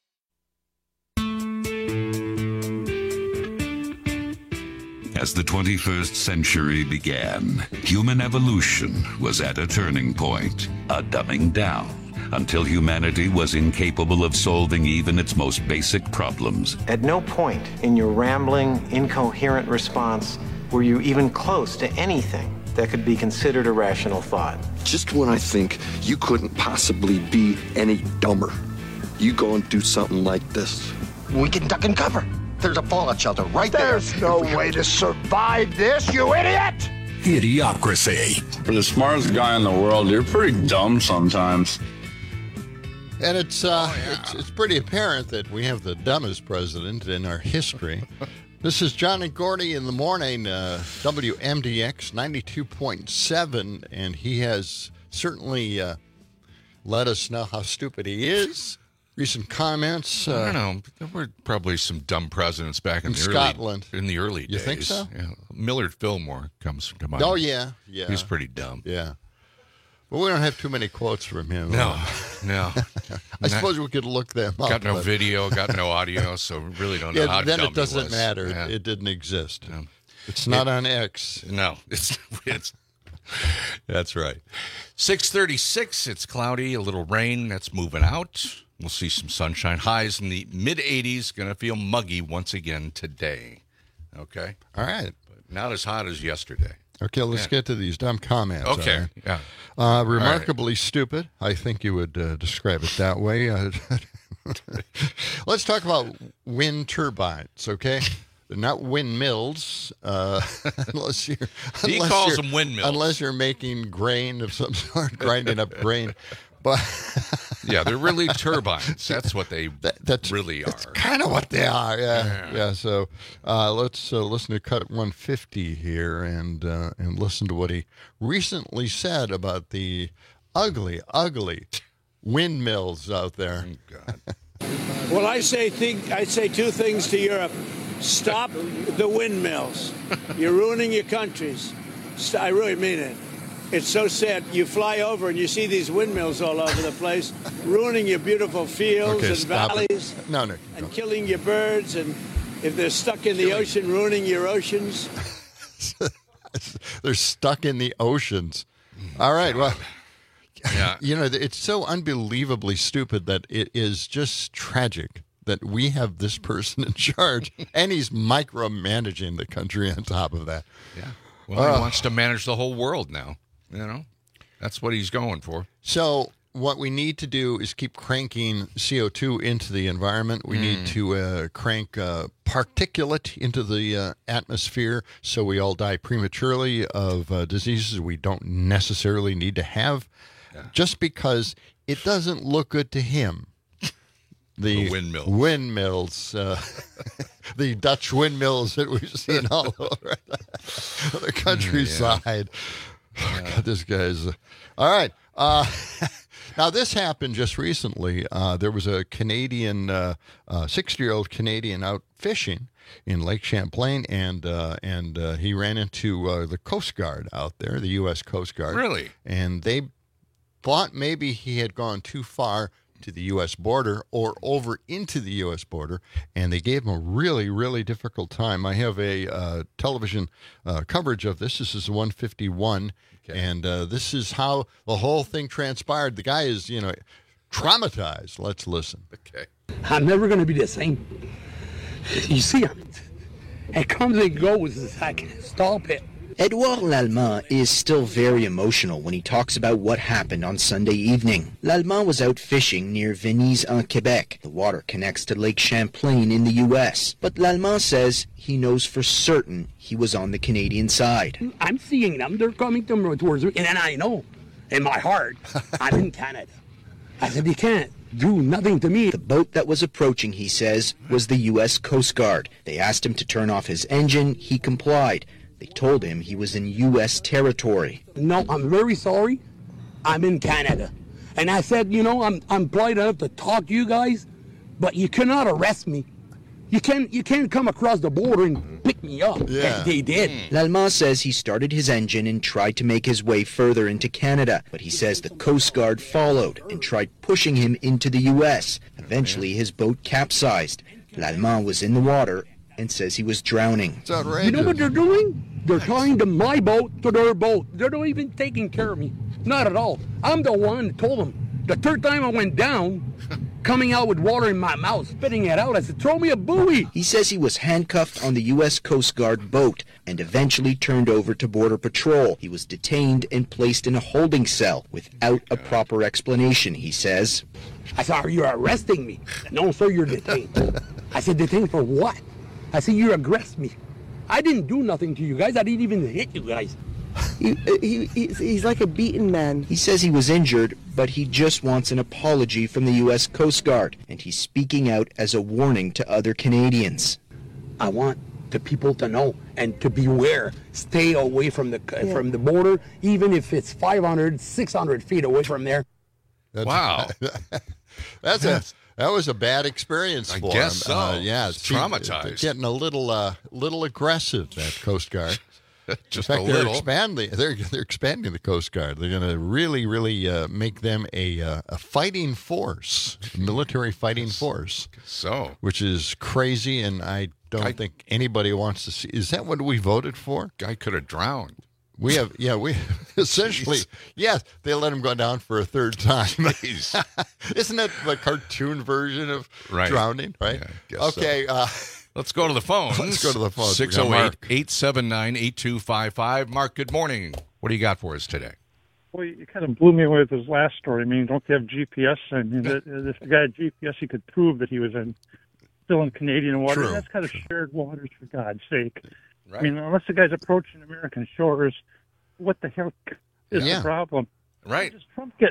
As the 21st century began, human evolution was at a turning point, a dumbing down, until humanity was incapable of solving even its most basic problems. At no point in your rambling, incoherent response were you even close to anything that could be considered a rational thought. Just when I think you couldn't possibly be any dumber, you go and do something like this. We can duck and cover. There's a fallout shelter right there. There's no way to survive this, you idiot! Idiocracy. For the smartest guy in the world, you're pretty dumb sometimes. And it's pretty apparent that we have the dumbest president in our history. This is John and Gordy in the morning, WMDX 92.7, and he has certainly let us know how stupid he is. Recent comments. I don't know. There were probably some dumb presidents back in Scotland. In the early days. You think so? Yeah. Millard Fillmore comes to mind. Oh, yeah. He's pretty dumb. Yeah. But we don't have too many quotes from him. No. I suppose we could look them up. Got no video, got no audio, so we really don't know how dumb he was. Then it doesn't matter. Yeah. It didn't exist. Yeah. It's not on X. No, it's that's right. 6:36. It's cloudy, a little rain. That's moving out. We'll see some sunshine. Highs in the mid-80s. Going to feel muggy once again today. Okay? All right. But not as hot as yesterday. Okay, let's get to these dumb comments. Okay. Right? Yeah. Remarkably stupid. I think you would describe it that way. Let's talk about wind turbines, okay? They're not windmills, unless you're... He calls them windmills. Unless you're making grain of some sort, grinding up grain. But yeah, they're really turbines. That's what they really are. That's kind of what they are. Yeah. So let's listen to Cut 150 here and listen to what he recently said about the ugly, ugly windmills out there. Oh, God. Well, I say two things to Europe. Stop the windmills. You're ruining your countries. I really mean it. It's so sad. You fly over and you see these windmills all over the place, ruining your beautiful fields and valleys. No. And killing your birds. And if they're stuck in the ocean, ruining your oceans. They're stuck in the oceans. All right. Well, yeah. You know, it's so unbelievably stupid that it is just tragic that we have this person in charge, and he's micromanaging the country on top of that. Yeah. Well, he wants to manage the whole world now. You know, that's what he's going for. So what we need to do is keep cranking CO2 into the environment. We need to crank particulate into the atmosphere so we all die prematurely of diseases we don't necessarily need to have, just because it doesn't look good to him. The windmills, the Dutch windmills that we've seen all over the countryside. Oh, God, this guy's... All right. Now, this happened just recently. There was a Canadian, 60-year-old Canadian out fishing in Lake Champlain, and he ran into the Coast Guard out there, the U.S. Coast Guard. Really? And they thought maybe he had gone too far to the U.S. border or over into the U.S. border, and they gave him a really, really difficult time. I have a television coverage of this. This is 151, and this is how the whole thing transpired. The guy is, traumatized. Let's listen. Okay. I'm never going to be the same. You see, it comes and goes. I can't stop it. Edouard Lallemand is still very emotional when he talks about what happened on Sunday evening. Lallemand was out fishing near Venise en Quebec. The water connects to Lake Champlain in the U.S. But Lallemand says he knows for certain he was on the Canadian side. I'm seeing them. They're coming towards me. And then I know in my heart, I'm in Canada. I said, you can't do nothing to me. The boat that was approaching, he says, was the U.S. Coast Guard. They asked him to turn off his engine. He complied. They told him he was in U.S. territory. No, I'm very sorry. I'm in Canada. And I said, I'm polite enough to talk to you guys, but you cannot arrest me. You can't come across the border and pick me up. Yeah. And they did. Lallemand says he started his engine and tried to make his way further into Canada, but he says the Coast Guard followed and tried pushing him into the U.S. Eventually, his boat capsized. Lallemand was in the water and says he was drowning. It's outrageous. You know what they're doing? They're tying to my boat to their boat. They're not even taking care of me. Not at all. I'm the one that told them. The third time I went down, coming out with water in my mouth, spitting it out, I said, throw me a buoy. He says he was handcuffed on the U.S. Coast Guard boat and eventually turned over to Border Patrol. He was detained and placed in a holding cell without a proper explanation, he says. I said, are you arresting me? No, sir, you're detained. I said, detained for what? I said, you aggressed me. I didn't do nothing to you guys. I didn't even hit you guys. He's like a beaten man. He says he was injured, but he just wants an apology from the U.S. Coast Guard, and he's speaking out as a warning to other Canadians. I want the people to know and to beware. Stay away from the border, even if it's 500, 600 feet away from there. Wow. That was a bad experience for him. I guess so. Yeah, it's traumatized. Getting a little aggressive, that Coast Guard. Just in fact, a little. They're expanding the Coast Guard. They're going to really make them a fighting force, a military fighting force. So, which is crazy, and I don't think anybody wants to see. Is that what we voted for? Guy could have drowned. We essentially, yes, they let him go down for a third time. Isn't that the cartoon version of drowning? Right. Yeah, okay. So. Let's go to the phones. 608-879-8255. Mark, good morning. What do you got for us today? Well, you kind of blew me away with his last story. I mean, don't you have GPS? I mean, if the guy had GPS, he could prove that he was still in Canadian waters. True. That's kind of shared waters, for God's sake. Right. I mean, unless the guy's approaching American shores, what the hell is the problem? Right. Does Trump get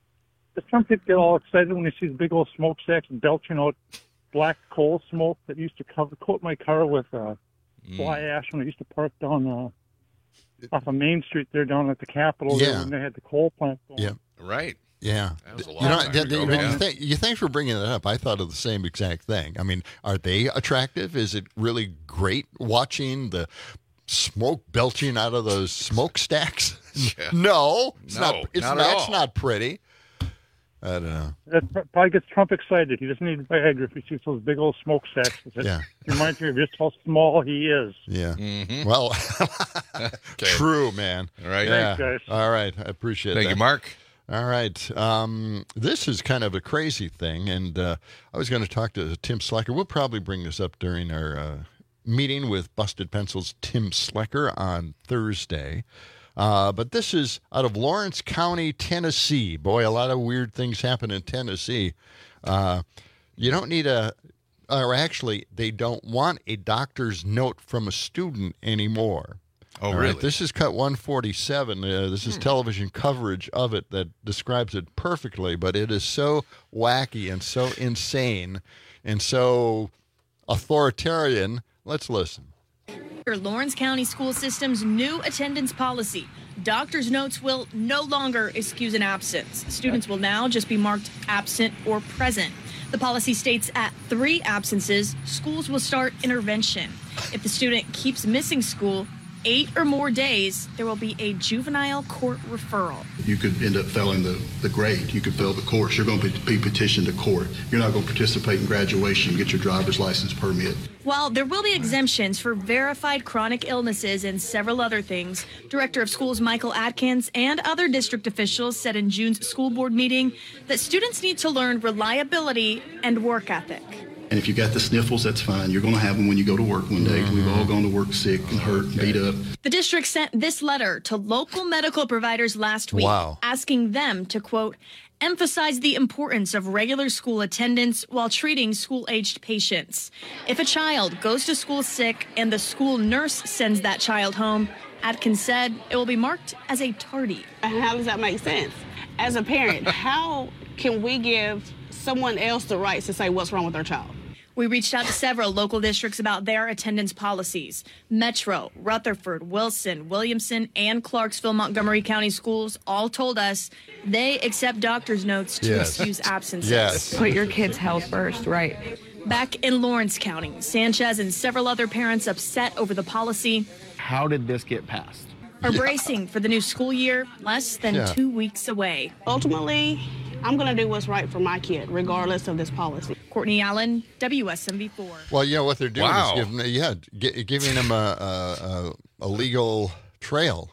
all excited when he sees big old smokestacks belching out black coal smoke that used to coat my car with fly ash when I used to park down off of Main Street there down at the Capitol there when they had the coal plant going. Yeah. Right. Yeah. That was a long time ago. Thanks for bringing that up. I thought of the same exact thing. I mean, are they attractive? Is it really great watching the smoke belching out of those smokestacks? Yeah. No, it's not at all. That's not pretty. I don't know. That probably gets Trump excited. He doesn't need Viagra if he sees those big old smokestacks. Yeah. It reminds me of just how small he is. Yeah. Mm-hmm. Well, true, man. All right. Yeah. Thanks, guys. All right. I appreciate that. Thank you, Mark. All right. This is kind of a crazy thing, and I was going to talk to Tim Slecker. We'll probably bring this up during our meeting with Busted Pencil's Tim Slecker on Thursday. But this is out of Lawrence County, Tennessee. Boy, a lot of weird things happen in Tennessee. You don't need they don't want a doctor's note from a student anymore. Oh, All really? right, this is Cut 147. This is television coverage of it that describes it perfectly, but it is so wacky and so insane and so authoritarian. Let's listen. Lawrence County School System's new attendance policy. Doctor's notes will no longer excuse an absence. Students will now just be marked absent or present. The policy states at 3 absences, schools will start intervention. If the student keeps missing school 8 or more days, there will be a juvenile court referral. You could end up failing the grade. You could fail the course. You're going to be petitioned to court. You're not going to participate in graduation, get your driver's license permit. While there will be exemptions for verified chronic illnesses and several other things, Director of Schools Michael Atkins and other district officials said in June's school board meeting that students need to learn reliability and work ethic. And if you got the sniffles, that's fine. You're going to have them when you go to work one day. We've all gone to work sick and hurt and beat up. The district sent this letter to local medical providers last week, asking them to, quote, emphasize the importance of regular school attendance while treating school-aged patients. If a child goes to school sick and the school nurse sends that child home, Atkins said it will be marked as a tardy. How does that make sense? As a parent, how can we give someone else the rights to say what's wrong with their child? We reached out to several local districts about their attendance policies. Metro, Rutherford, Wilson, Williamson, and Clarksville Montgomery County Schools all told us they accept doctor's notes to excuse absences. Yes. Put your kids' health first, right? Back in Lawrence County, Sanchez and several other parents upset over the policy. How did this get passed? Are bracing for the new school year, less than 2 weeks away. Ultimately, I'm going to do what's right for my kid, regardless of this policy. Courtney Allen, WSMV4. Well, what they're doing is giving them a legal trail.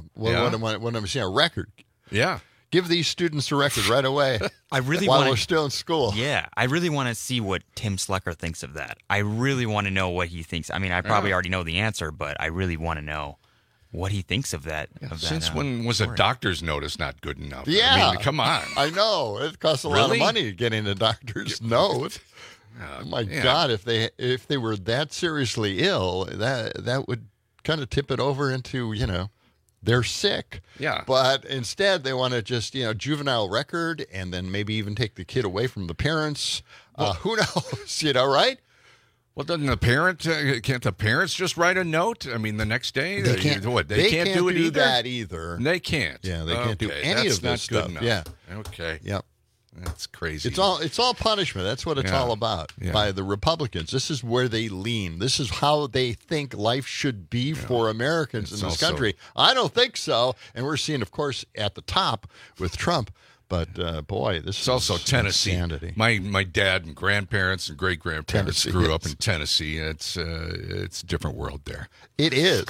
What I'm saying, a record. Yeah. Give these students a record right away. I really while we're still in school. Yeah, I really want to see what Tim Slecker thinks of that. I really want to know what he thinks. I mean, I probably already know the answer, but I really want to know what he thinks of that. Since when was a doctor's notice not good enough? Yeah. I mean, come on. I know. It costs a lot of money getting a doctor's note. Oh my God, if they were that seriously ill, that would kind of tip it over into, they're sick. Yeah. But instead they want to just, juvenile record and then maybe even take the kid away from the parents. Who knows, right? Well, doesn't can't the parents just write a note? I mean, the next day? They can't. They can't do it either? That either. They can't. Yeah, they can't do any of this stuff. Enough. Yeah. Okay. Yep. That's crazy. It's all punishment. That's what it's all about by the Republicans. This is where they lean. This is how they think life should be for Americans in this country. I don't think so. And we're seeing, of course, at the top with Trump. But boy, this is also Tennessee. Insanity. My dad and grandparents and great grandparents grew up in Tennessee. It's a different world there. It is.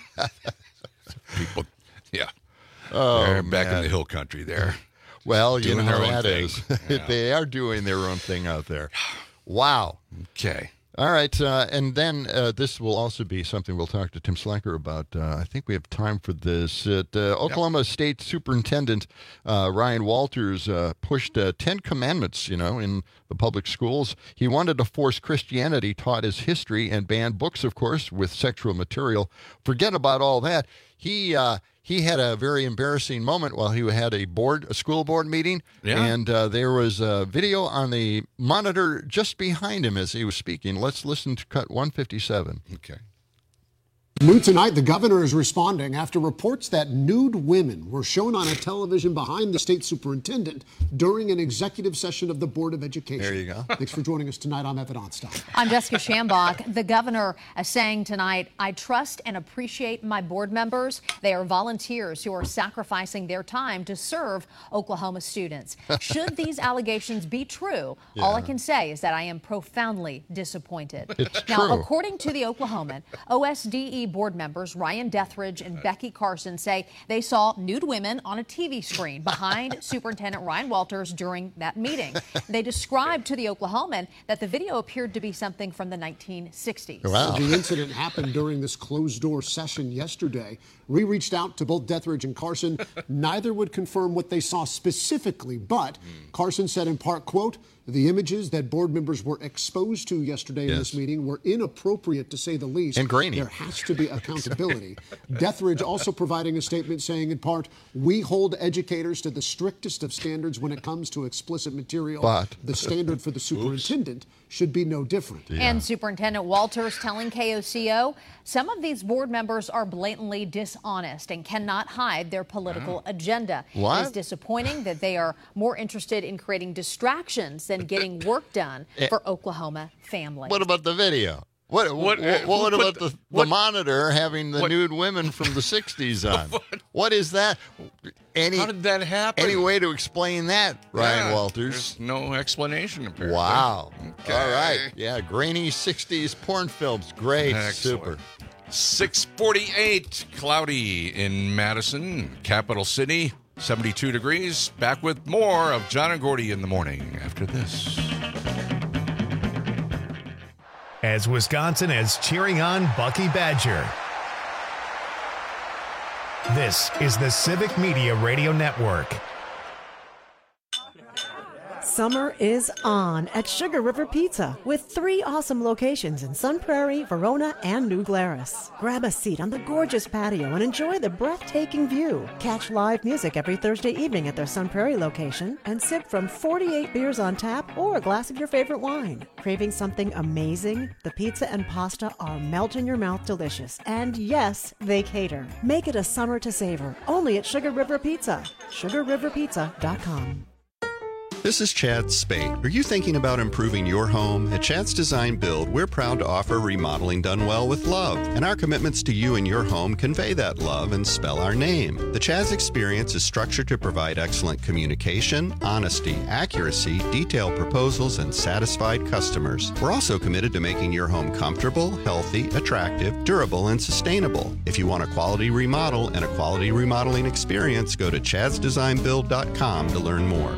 People, they're back in the hill country there. Well, doing you know how that thing. is. They are doing their own thing out there. Wow. Okay. All right, and then this will also be something we'll talk to Tim Slecker about. I think we have time for this. Oklahoma State Superintendent Ryan Walters pushed 10 commandments, in the public schools. He wanted to force Christianity taught as history and ban books, of course, with sexual material. Forget about all that. He had a very embarrassing moment while he had a school board meeting, and there was a video on the monitor just behind him as he was speaking. Let's listen to cut 157. Okay. New tonight, the governor is responding after reports that nude women were shown on a television behind the state superintendent during an executive session of the Board of Education. There you go. Thanks for joining us tonight. I'm Evan Onstock. I'm Jessica Shambach. The governor is saying tonight, I trust and appreciate my board members. They are volunteers who are sacrificing their time to serve Oklahoma students. Should these allegations be true, all I can say is that I am profoundly disappointed. It's now, true. according to the Oklahoman, OSDE board members Ryan Dethridge and Becky Carson say they saw nude women on a TV screen behind Superintendent Ryan Walters during that meeting. They described to the Oklahoman that the video appeared to be something from the 1960s. Wow. The incident happened during this closed-door session yesterday. We reached out to both Dethridge and Carson. Neither would confirm what they saw specifically, but Carson said in part, quote, the images that board members were exposed to yesterday in this meeting were inappropriate, to say the least. And grainy. There has to be accountability. Dethridge also providing a statement saying, in part, we hold educators to the strictest of standards when it comes to explicit material. But the standard for the superintendent should be no different. And Superintendent Walters telling KOCO some of these board members are blatantly dishonest and cannot hide their political agenda. What? It is disappointing that they are more interested in creating distractions than getting work done for Oklahoma families. What about the video? What about the monitor having the nude women from the 60s on? What is that? How did that happen? Any way to explain that, Ryan Walters? There's no explanation, apparently. Wow. Okay. All right. Yeah, grainy 60s porn films. Great. Excellent. Super. 6:48, cloudy in Madison, capital city, 72 degrees. Back with more of John and Gordy in the morning after this. as Wisconsin is cheering on Bucky Badger. This is the Civic Media Radio Network. Summer is on at Sugar River Pizza with 3 awesome locations in Sun Prairie, Verona, and New Glarus. Grab a seat on the gorgeous patio and enjoy the breathtaking view. Catch live music every Thursday evening at their Sun Prairie location and sip from 48 beers on tap or a glass of your favorite wine. Craving something amazing? The pizza and pasta are melt-in-your-mouth delicious. And yes, they cater. Make it a summer to savor. Only at Sugar River Pizza. SugarRiverPizza.com. This is Chad Spate. Are you thinking about improving your home? At Chad's Design Build, we're proud to offer remodeling done well with love. And our commitments to you and your home convey that love and spell our name. The Chad's experience is structured to provide excellent communication, honesty, accuracy, detailed proposals, and satisfied customers. We're also committed to making your home comfortable, healthy, attractive, durable, and sustainable. If you want a quality remodel and a quality remodeling experience, go to chadsdesignbuild.com to learn more.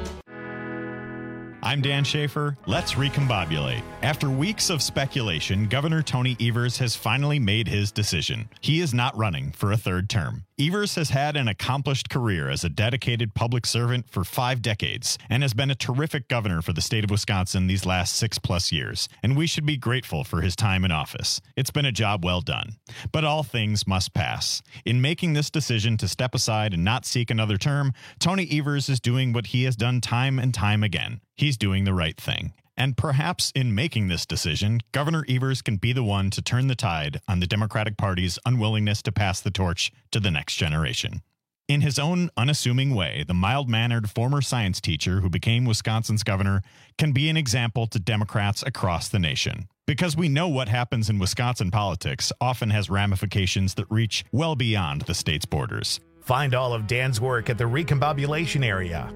I'm Dan Schaefer. Let's recombobulate. After weeks of speculation, Governor Tony Evers has finally made his decision. He is not running for a third term. Evers has had an accomplished career as a dedicated public servant for 5 decades and has been a terrific governor for the state of Wisconsin these last 6+ years, and we should be grateful for his time in office. It's been a job well done. But all things must pass. In making this decision to step aside and not seek another term, Tony Evers is doing what he has done time and time again. He's doing the right thing. And perhaps in making this decision, Governor Evers can be the one to turn the tide on the Democratic Party's unwillingness to pass the torch to the next generation. In his own unassuming way, the mild-mannered former science teacher who became Wisconsin's governor can be an example to Democrats across the nation. Because we know what happens in Wisconsin politics often has ramifications that reach well beyond the state's borders. Find all of Dan's work at the Recombobulation Area.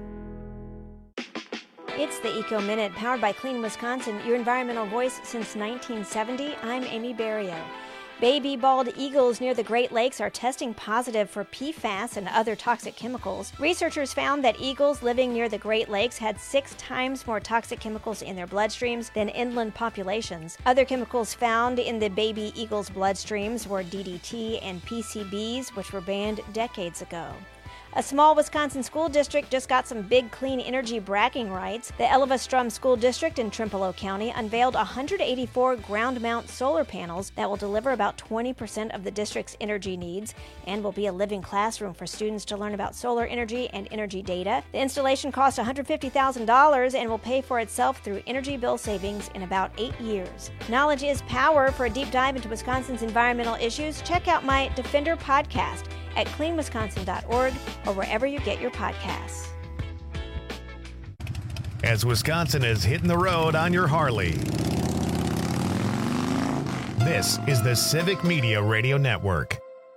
It's the Eco Minute, powered by Clean Wisconsin, your environmental voice since 1970. I'm Amy Barrio. Baby bald eagles near the Great Lakes are testing positive for PFAS and other toxic chemicals. Researchers found that eagles living near the Great Lakes had 6 times more toxic chemicals in their bloodstreams than inland populations. Other chemicals found in the baby eagles' bloodstreams were DDT and PCBs, which were banned decades ago. A small Wisconsin school district just got some big clean energy bragging rights. The Elva-Strum School District in Trimpelow County unveiled 184 ground-mount solar panels that will deliver about 20% of the district's energy needs and will be a living classroom for students to learn about solar energy and energy data. The installation cost $150,000 and will pay for itself through energy bill savings in about 8 years. Knowledge is power. For a deep dive into Wisconsin's environmental issues, check out my Defender podcast at cleanwisconsin.org or wherever you get your podcasts. As Wisconsin is hitting the road on your Harley, this is the Civic Media Radio Network.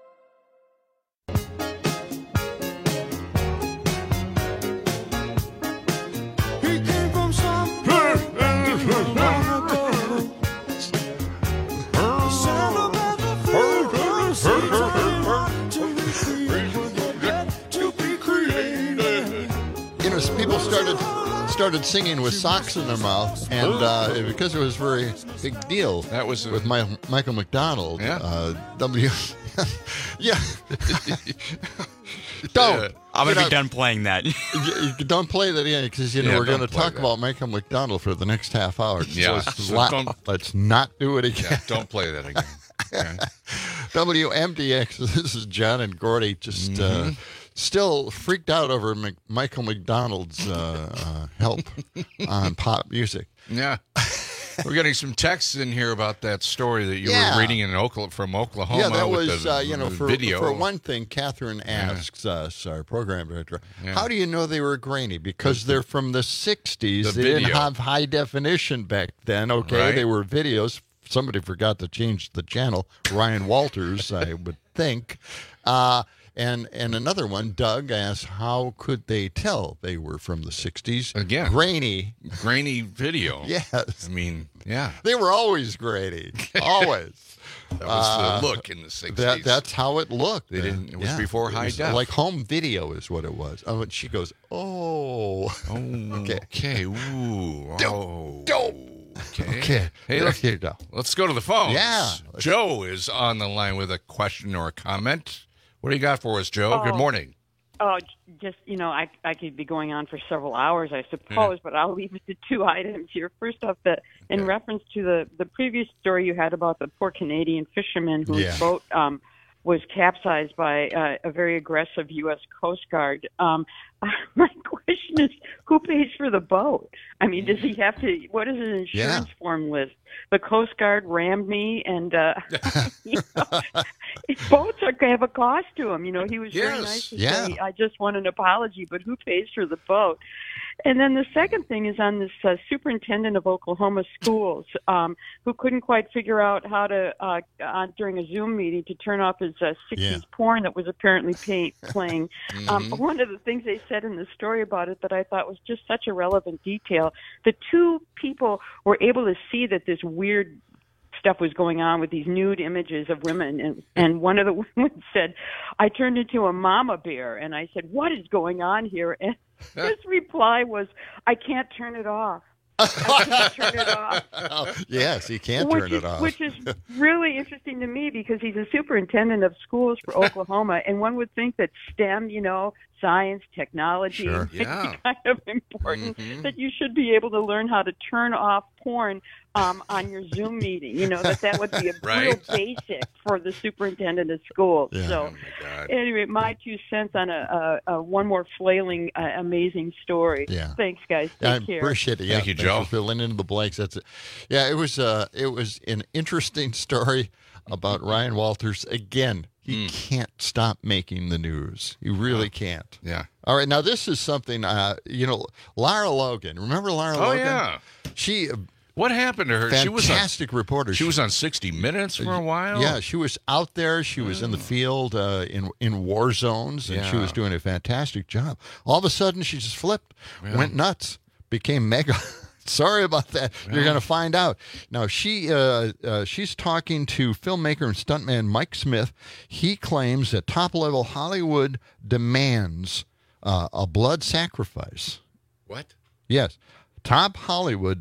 People started singing with socks in their mouth, and because it was a very big deal. That was with Michael McDonald. Yeah. Yeah. Don't. I'm going to be done playing that. Don't play that, because we're going to talk about Michael McDonald for the next half hour. Yeah. So let's not do it again. Yeah, don't play that again. Okay. WMDX, this is John and Gordy, just still freaked out over Michael McDonald's help on pop music. Yeah. We're getting some texts in here about that story that you were reading from Oklahoma. Yeah, that with was, the video. For one thing, Catherine asks us, our program director, how do you know they were grainy? Because they're from the 60s. They didn't have high definition back then, okay? Right. They were videos. Somebody forgot to change the channel. Ryan Walters, I would think. And another one, Doug asks, how could they tell they were from the 60s? Again. Grainy video. Yes. I mean, yeah. They were always grainy. Always. That was the look in the 60s. That's how it looked. It was before high def. Like home video is what it was. Oh, and she goes, okay. Ooh. Don't. Okay. Hey, let's go to the phones. Yeah. Joe is on the line with a question or a comment. What do you got for us, Joe? Good morning. Oh, just, I could be going on for several hours, I suppose, but I'll leave it to two items here. First off, in reference to the previous story you had about the poor Canadian fisherman whose boat was capsized by a very aggressive U.S. Coast Guard. My question is, who pays for the boat? I mean, does he have to, what is his insurance form list? The Coast Guard rammed me, and boats have a cost to him. He was very nice to say, I just want an apology, but who pays for the boat? And then the second thing is on this superintendent of Oklahoma schools who couldn't quite figure out how to, during a Zoom meeting, to turn off his 60s porn that was apparently playing. One of the things they said in the story about it that I thought was just such a relevant detail, the two people were able to see that this weird stuff was going on with these nude images of women, and one of the women said, I turned into a mama bear, and I said, what is going on here? And his reply was, I can't turn it off. I can't turn it off. Yes, he can't turn it off. Which is really interesting to me because he's a superintendent of schools for Oklahoma, and one would think that STEM, science, technology, is kind of important, that you should be able to learn how to turn off porn on your Zoom meeting. That would be a real basic for the superintendent of schools. Yeah. So anyway, my 2 cents on a one more flailing, amazing story. Yeah. Thanks, guys. Take care. Appreciate it. Thank you, Joe. For filling in the blanks. That's it. Yeah, it was an interesting story about Ryan Walters. Again, he can't stop making the news. He really can't. Yeah. All right, now this is something, Lara Logan. Remember Lara Logan? Oh, yeah. She... What happened to her? Fantastic reporter. She was on 60 Minutes for a while? Yeah, she was out there. She was in the field in war zones, and she was doing a fantastic job. All of a sudden, she just flipped, went nuts, became mega... Sorry about that. Yeah. You're going to find out. Now, she's talking to filmmaker and stuntman Mike Smith. He claims that top-level Hollywood demands a blood sacrifice. What? Yes. Top-level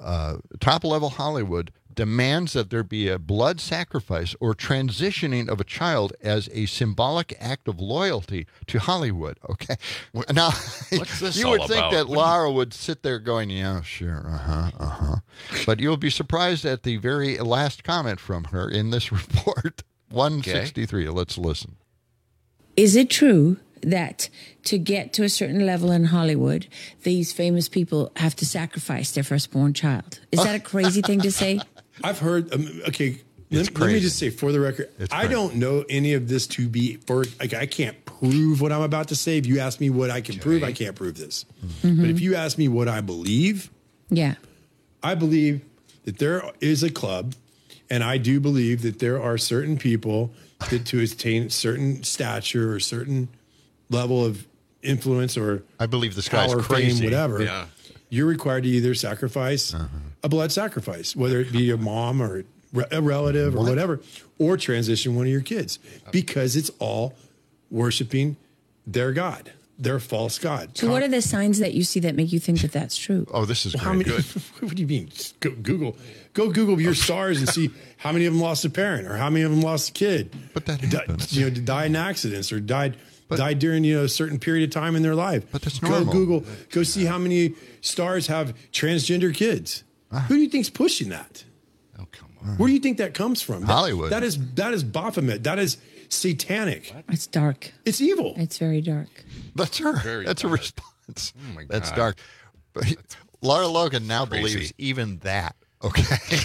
Hollywood demands that there be a blood sacrifice or transitioning of a child as a symbolic act of loyalty to Hollywood. Okay. Now, what's this you all would think about? that Lara would sit there going, yeah, sure, But you'll be surprised at the very last comment from her in this report. 163. Let's listen. Is it true that to get to a certain level in Hollywood, these famous people have to sacrifice their firstborn child? Is that a crazy thing to say? I've heard, let me just say for the record, I don't know any of this to be, I can't prove what I'm about to say. If you ask me what I can prove, I can't prove this. Mm-hmm. But if you ask me what I believe, I believe that there is a club, and I do believe that there are certain people that to attain certain stature or certain level of influence or I believe this power, guy's crazy. fame, whatever, you're required to either sacrifice a blood sacrifice, whether it be a mom or a relative or whatever, or transition one of your kids, because it's all worshiping their God, their false God. So what are the signs that you see that make you think that that's true? Oh, this is good. What do you mean? Just go Google your stars and see how many of them lost a parent or how many of them lost a kid. But that happens. Died in accidents or died during a certain period of time in their life. But that's normal. Go see how many stars have transgender kids. Who do you think's pushing that? Oh, come on. Where do you think that comes from? Hollywood. That is Baphomet. That is satanic. It's dark. It's evil. It's very dark. That's her. That's a response. Oh my God. That's dark. But Lara Logan now believes even that. Okay.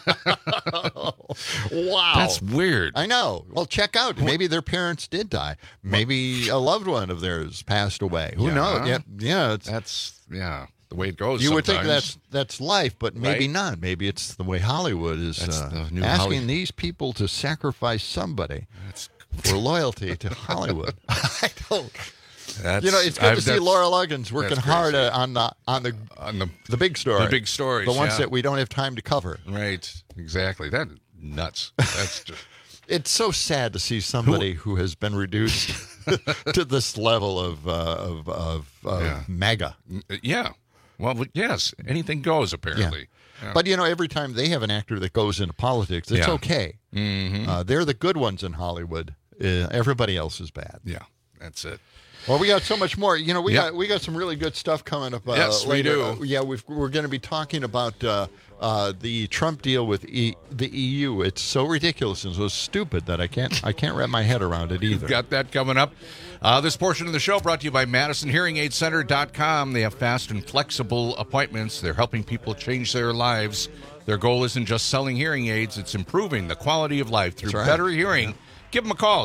Wow. That's weird. I know. Well, check out. Maybe their parents did die. Maybe a loved one of theirs passed away. Who knows? Yeah. That's the way it goes. You would think sometimes. that's life, but maybe not. Maybe it's the way Hollywood is asking these people to sacrifice somebody for loyalty to Hollywood. I don't. It's good to see Lara Logan's working hard on the big story. The big stories. The ones that we don't have time to cover. Right. Exactly. That's nuts. That's just... It's so sad to see somebody who has been reduced to this level of MAGA. Yeah. Well, yes, anything goes, apparently. Yeah. But, every time they have an actor that goes into politics, it's okay. Mm-hmm. They're the good ones in Hollywood. Everybody else is bad. Yeah, that's it. Well, we got so much more. We got some really good stuff coming up yes, later. We do. We're going to be talking about the Trump deal with the EU. It's so ridiculous and so stupid that I can't wrap my head around it either. We've got that coming up. This portion of the show brought to you by MadisonHearingAidCenter.com. They have fast and flexible appointments. They're helping people change their lives. Their goal isn't just selling hearing aids; it's improving the quality of life through better hearing. Yeah. Give them a call,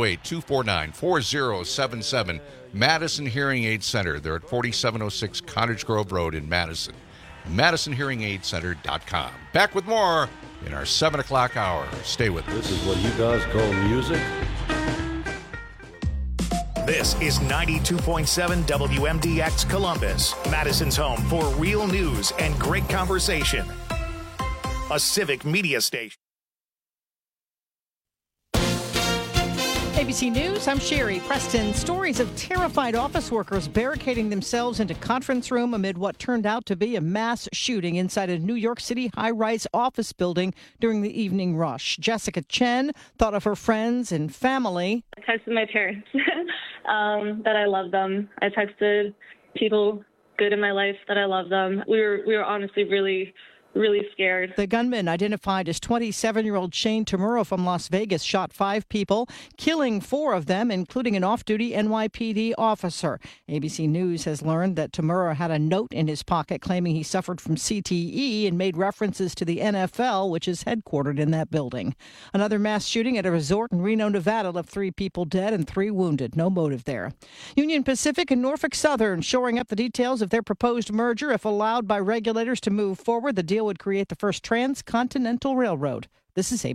608-249-4077. Madison Hearing Aid Center. They're at 4706 Cottage Grove Road in Madison. MadisonHearingAidCenter.com. Back with more in our 7 o'clock hour. Stay with us. This is what you guys call music? This is 92.7 WMDX Columbus, Madison's home for real news and great conversation. A civic media station. ABC News, I'm Sherry Preston. Stories of terrified office workers barricading themselves into conference room amid what turned out to be a mass shooting inside a New York City high-rise office building during the evening rush. Jessica Chen thought of her friends and family. I texted my parents that I love them. I texted people good in my life that I love them. We were honestly really scared. The gunman, identified as 27-year-old Shane Tamura from Las Vegas, shot 5 people, killing 4 of them, including an off-duty NYPD officer. ABC News has learned that Tamura had a note in his pocket claiming he suffered from CTE and made references to the NFL, which is headquartered in that building. Another mass shooting at a resort in Reno, Nevada, left 3 people dead and 3 wounded. No motive there. Union Pacific and Norfolk Southern shoring up the details of their proposed merger. If allowed by regulators to move forward, the deal would create the first transcontinental railroad. This is ABC.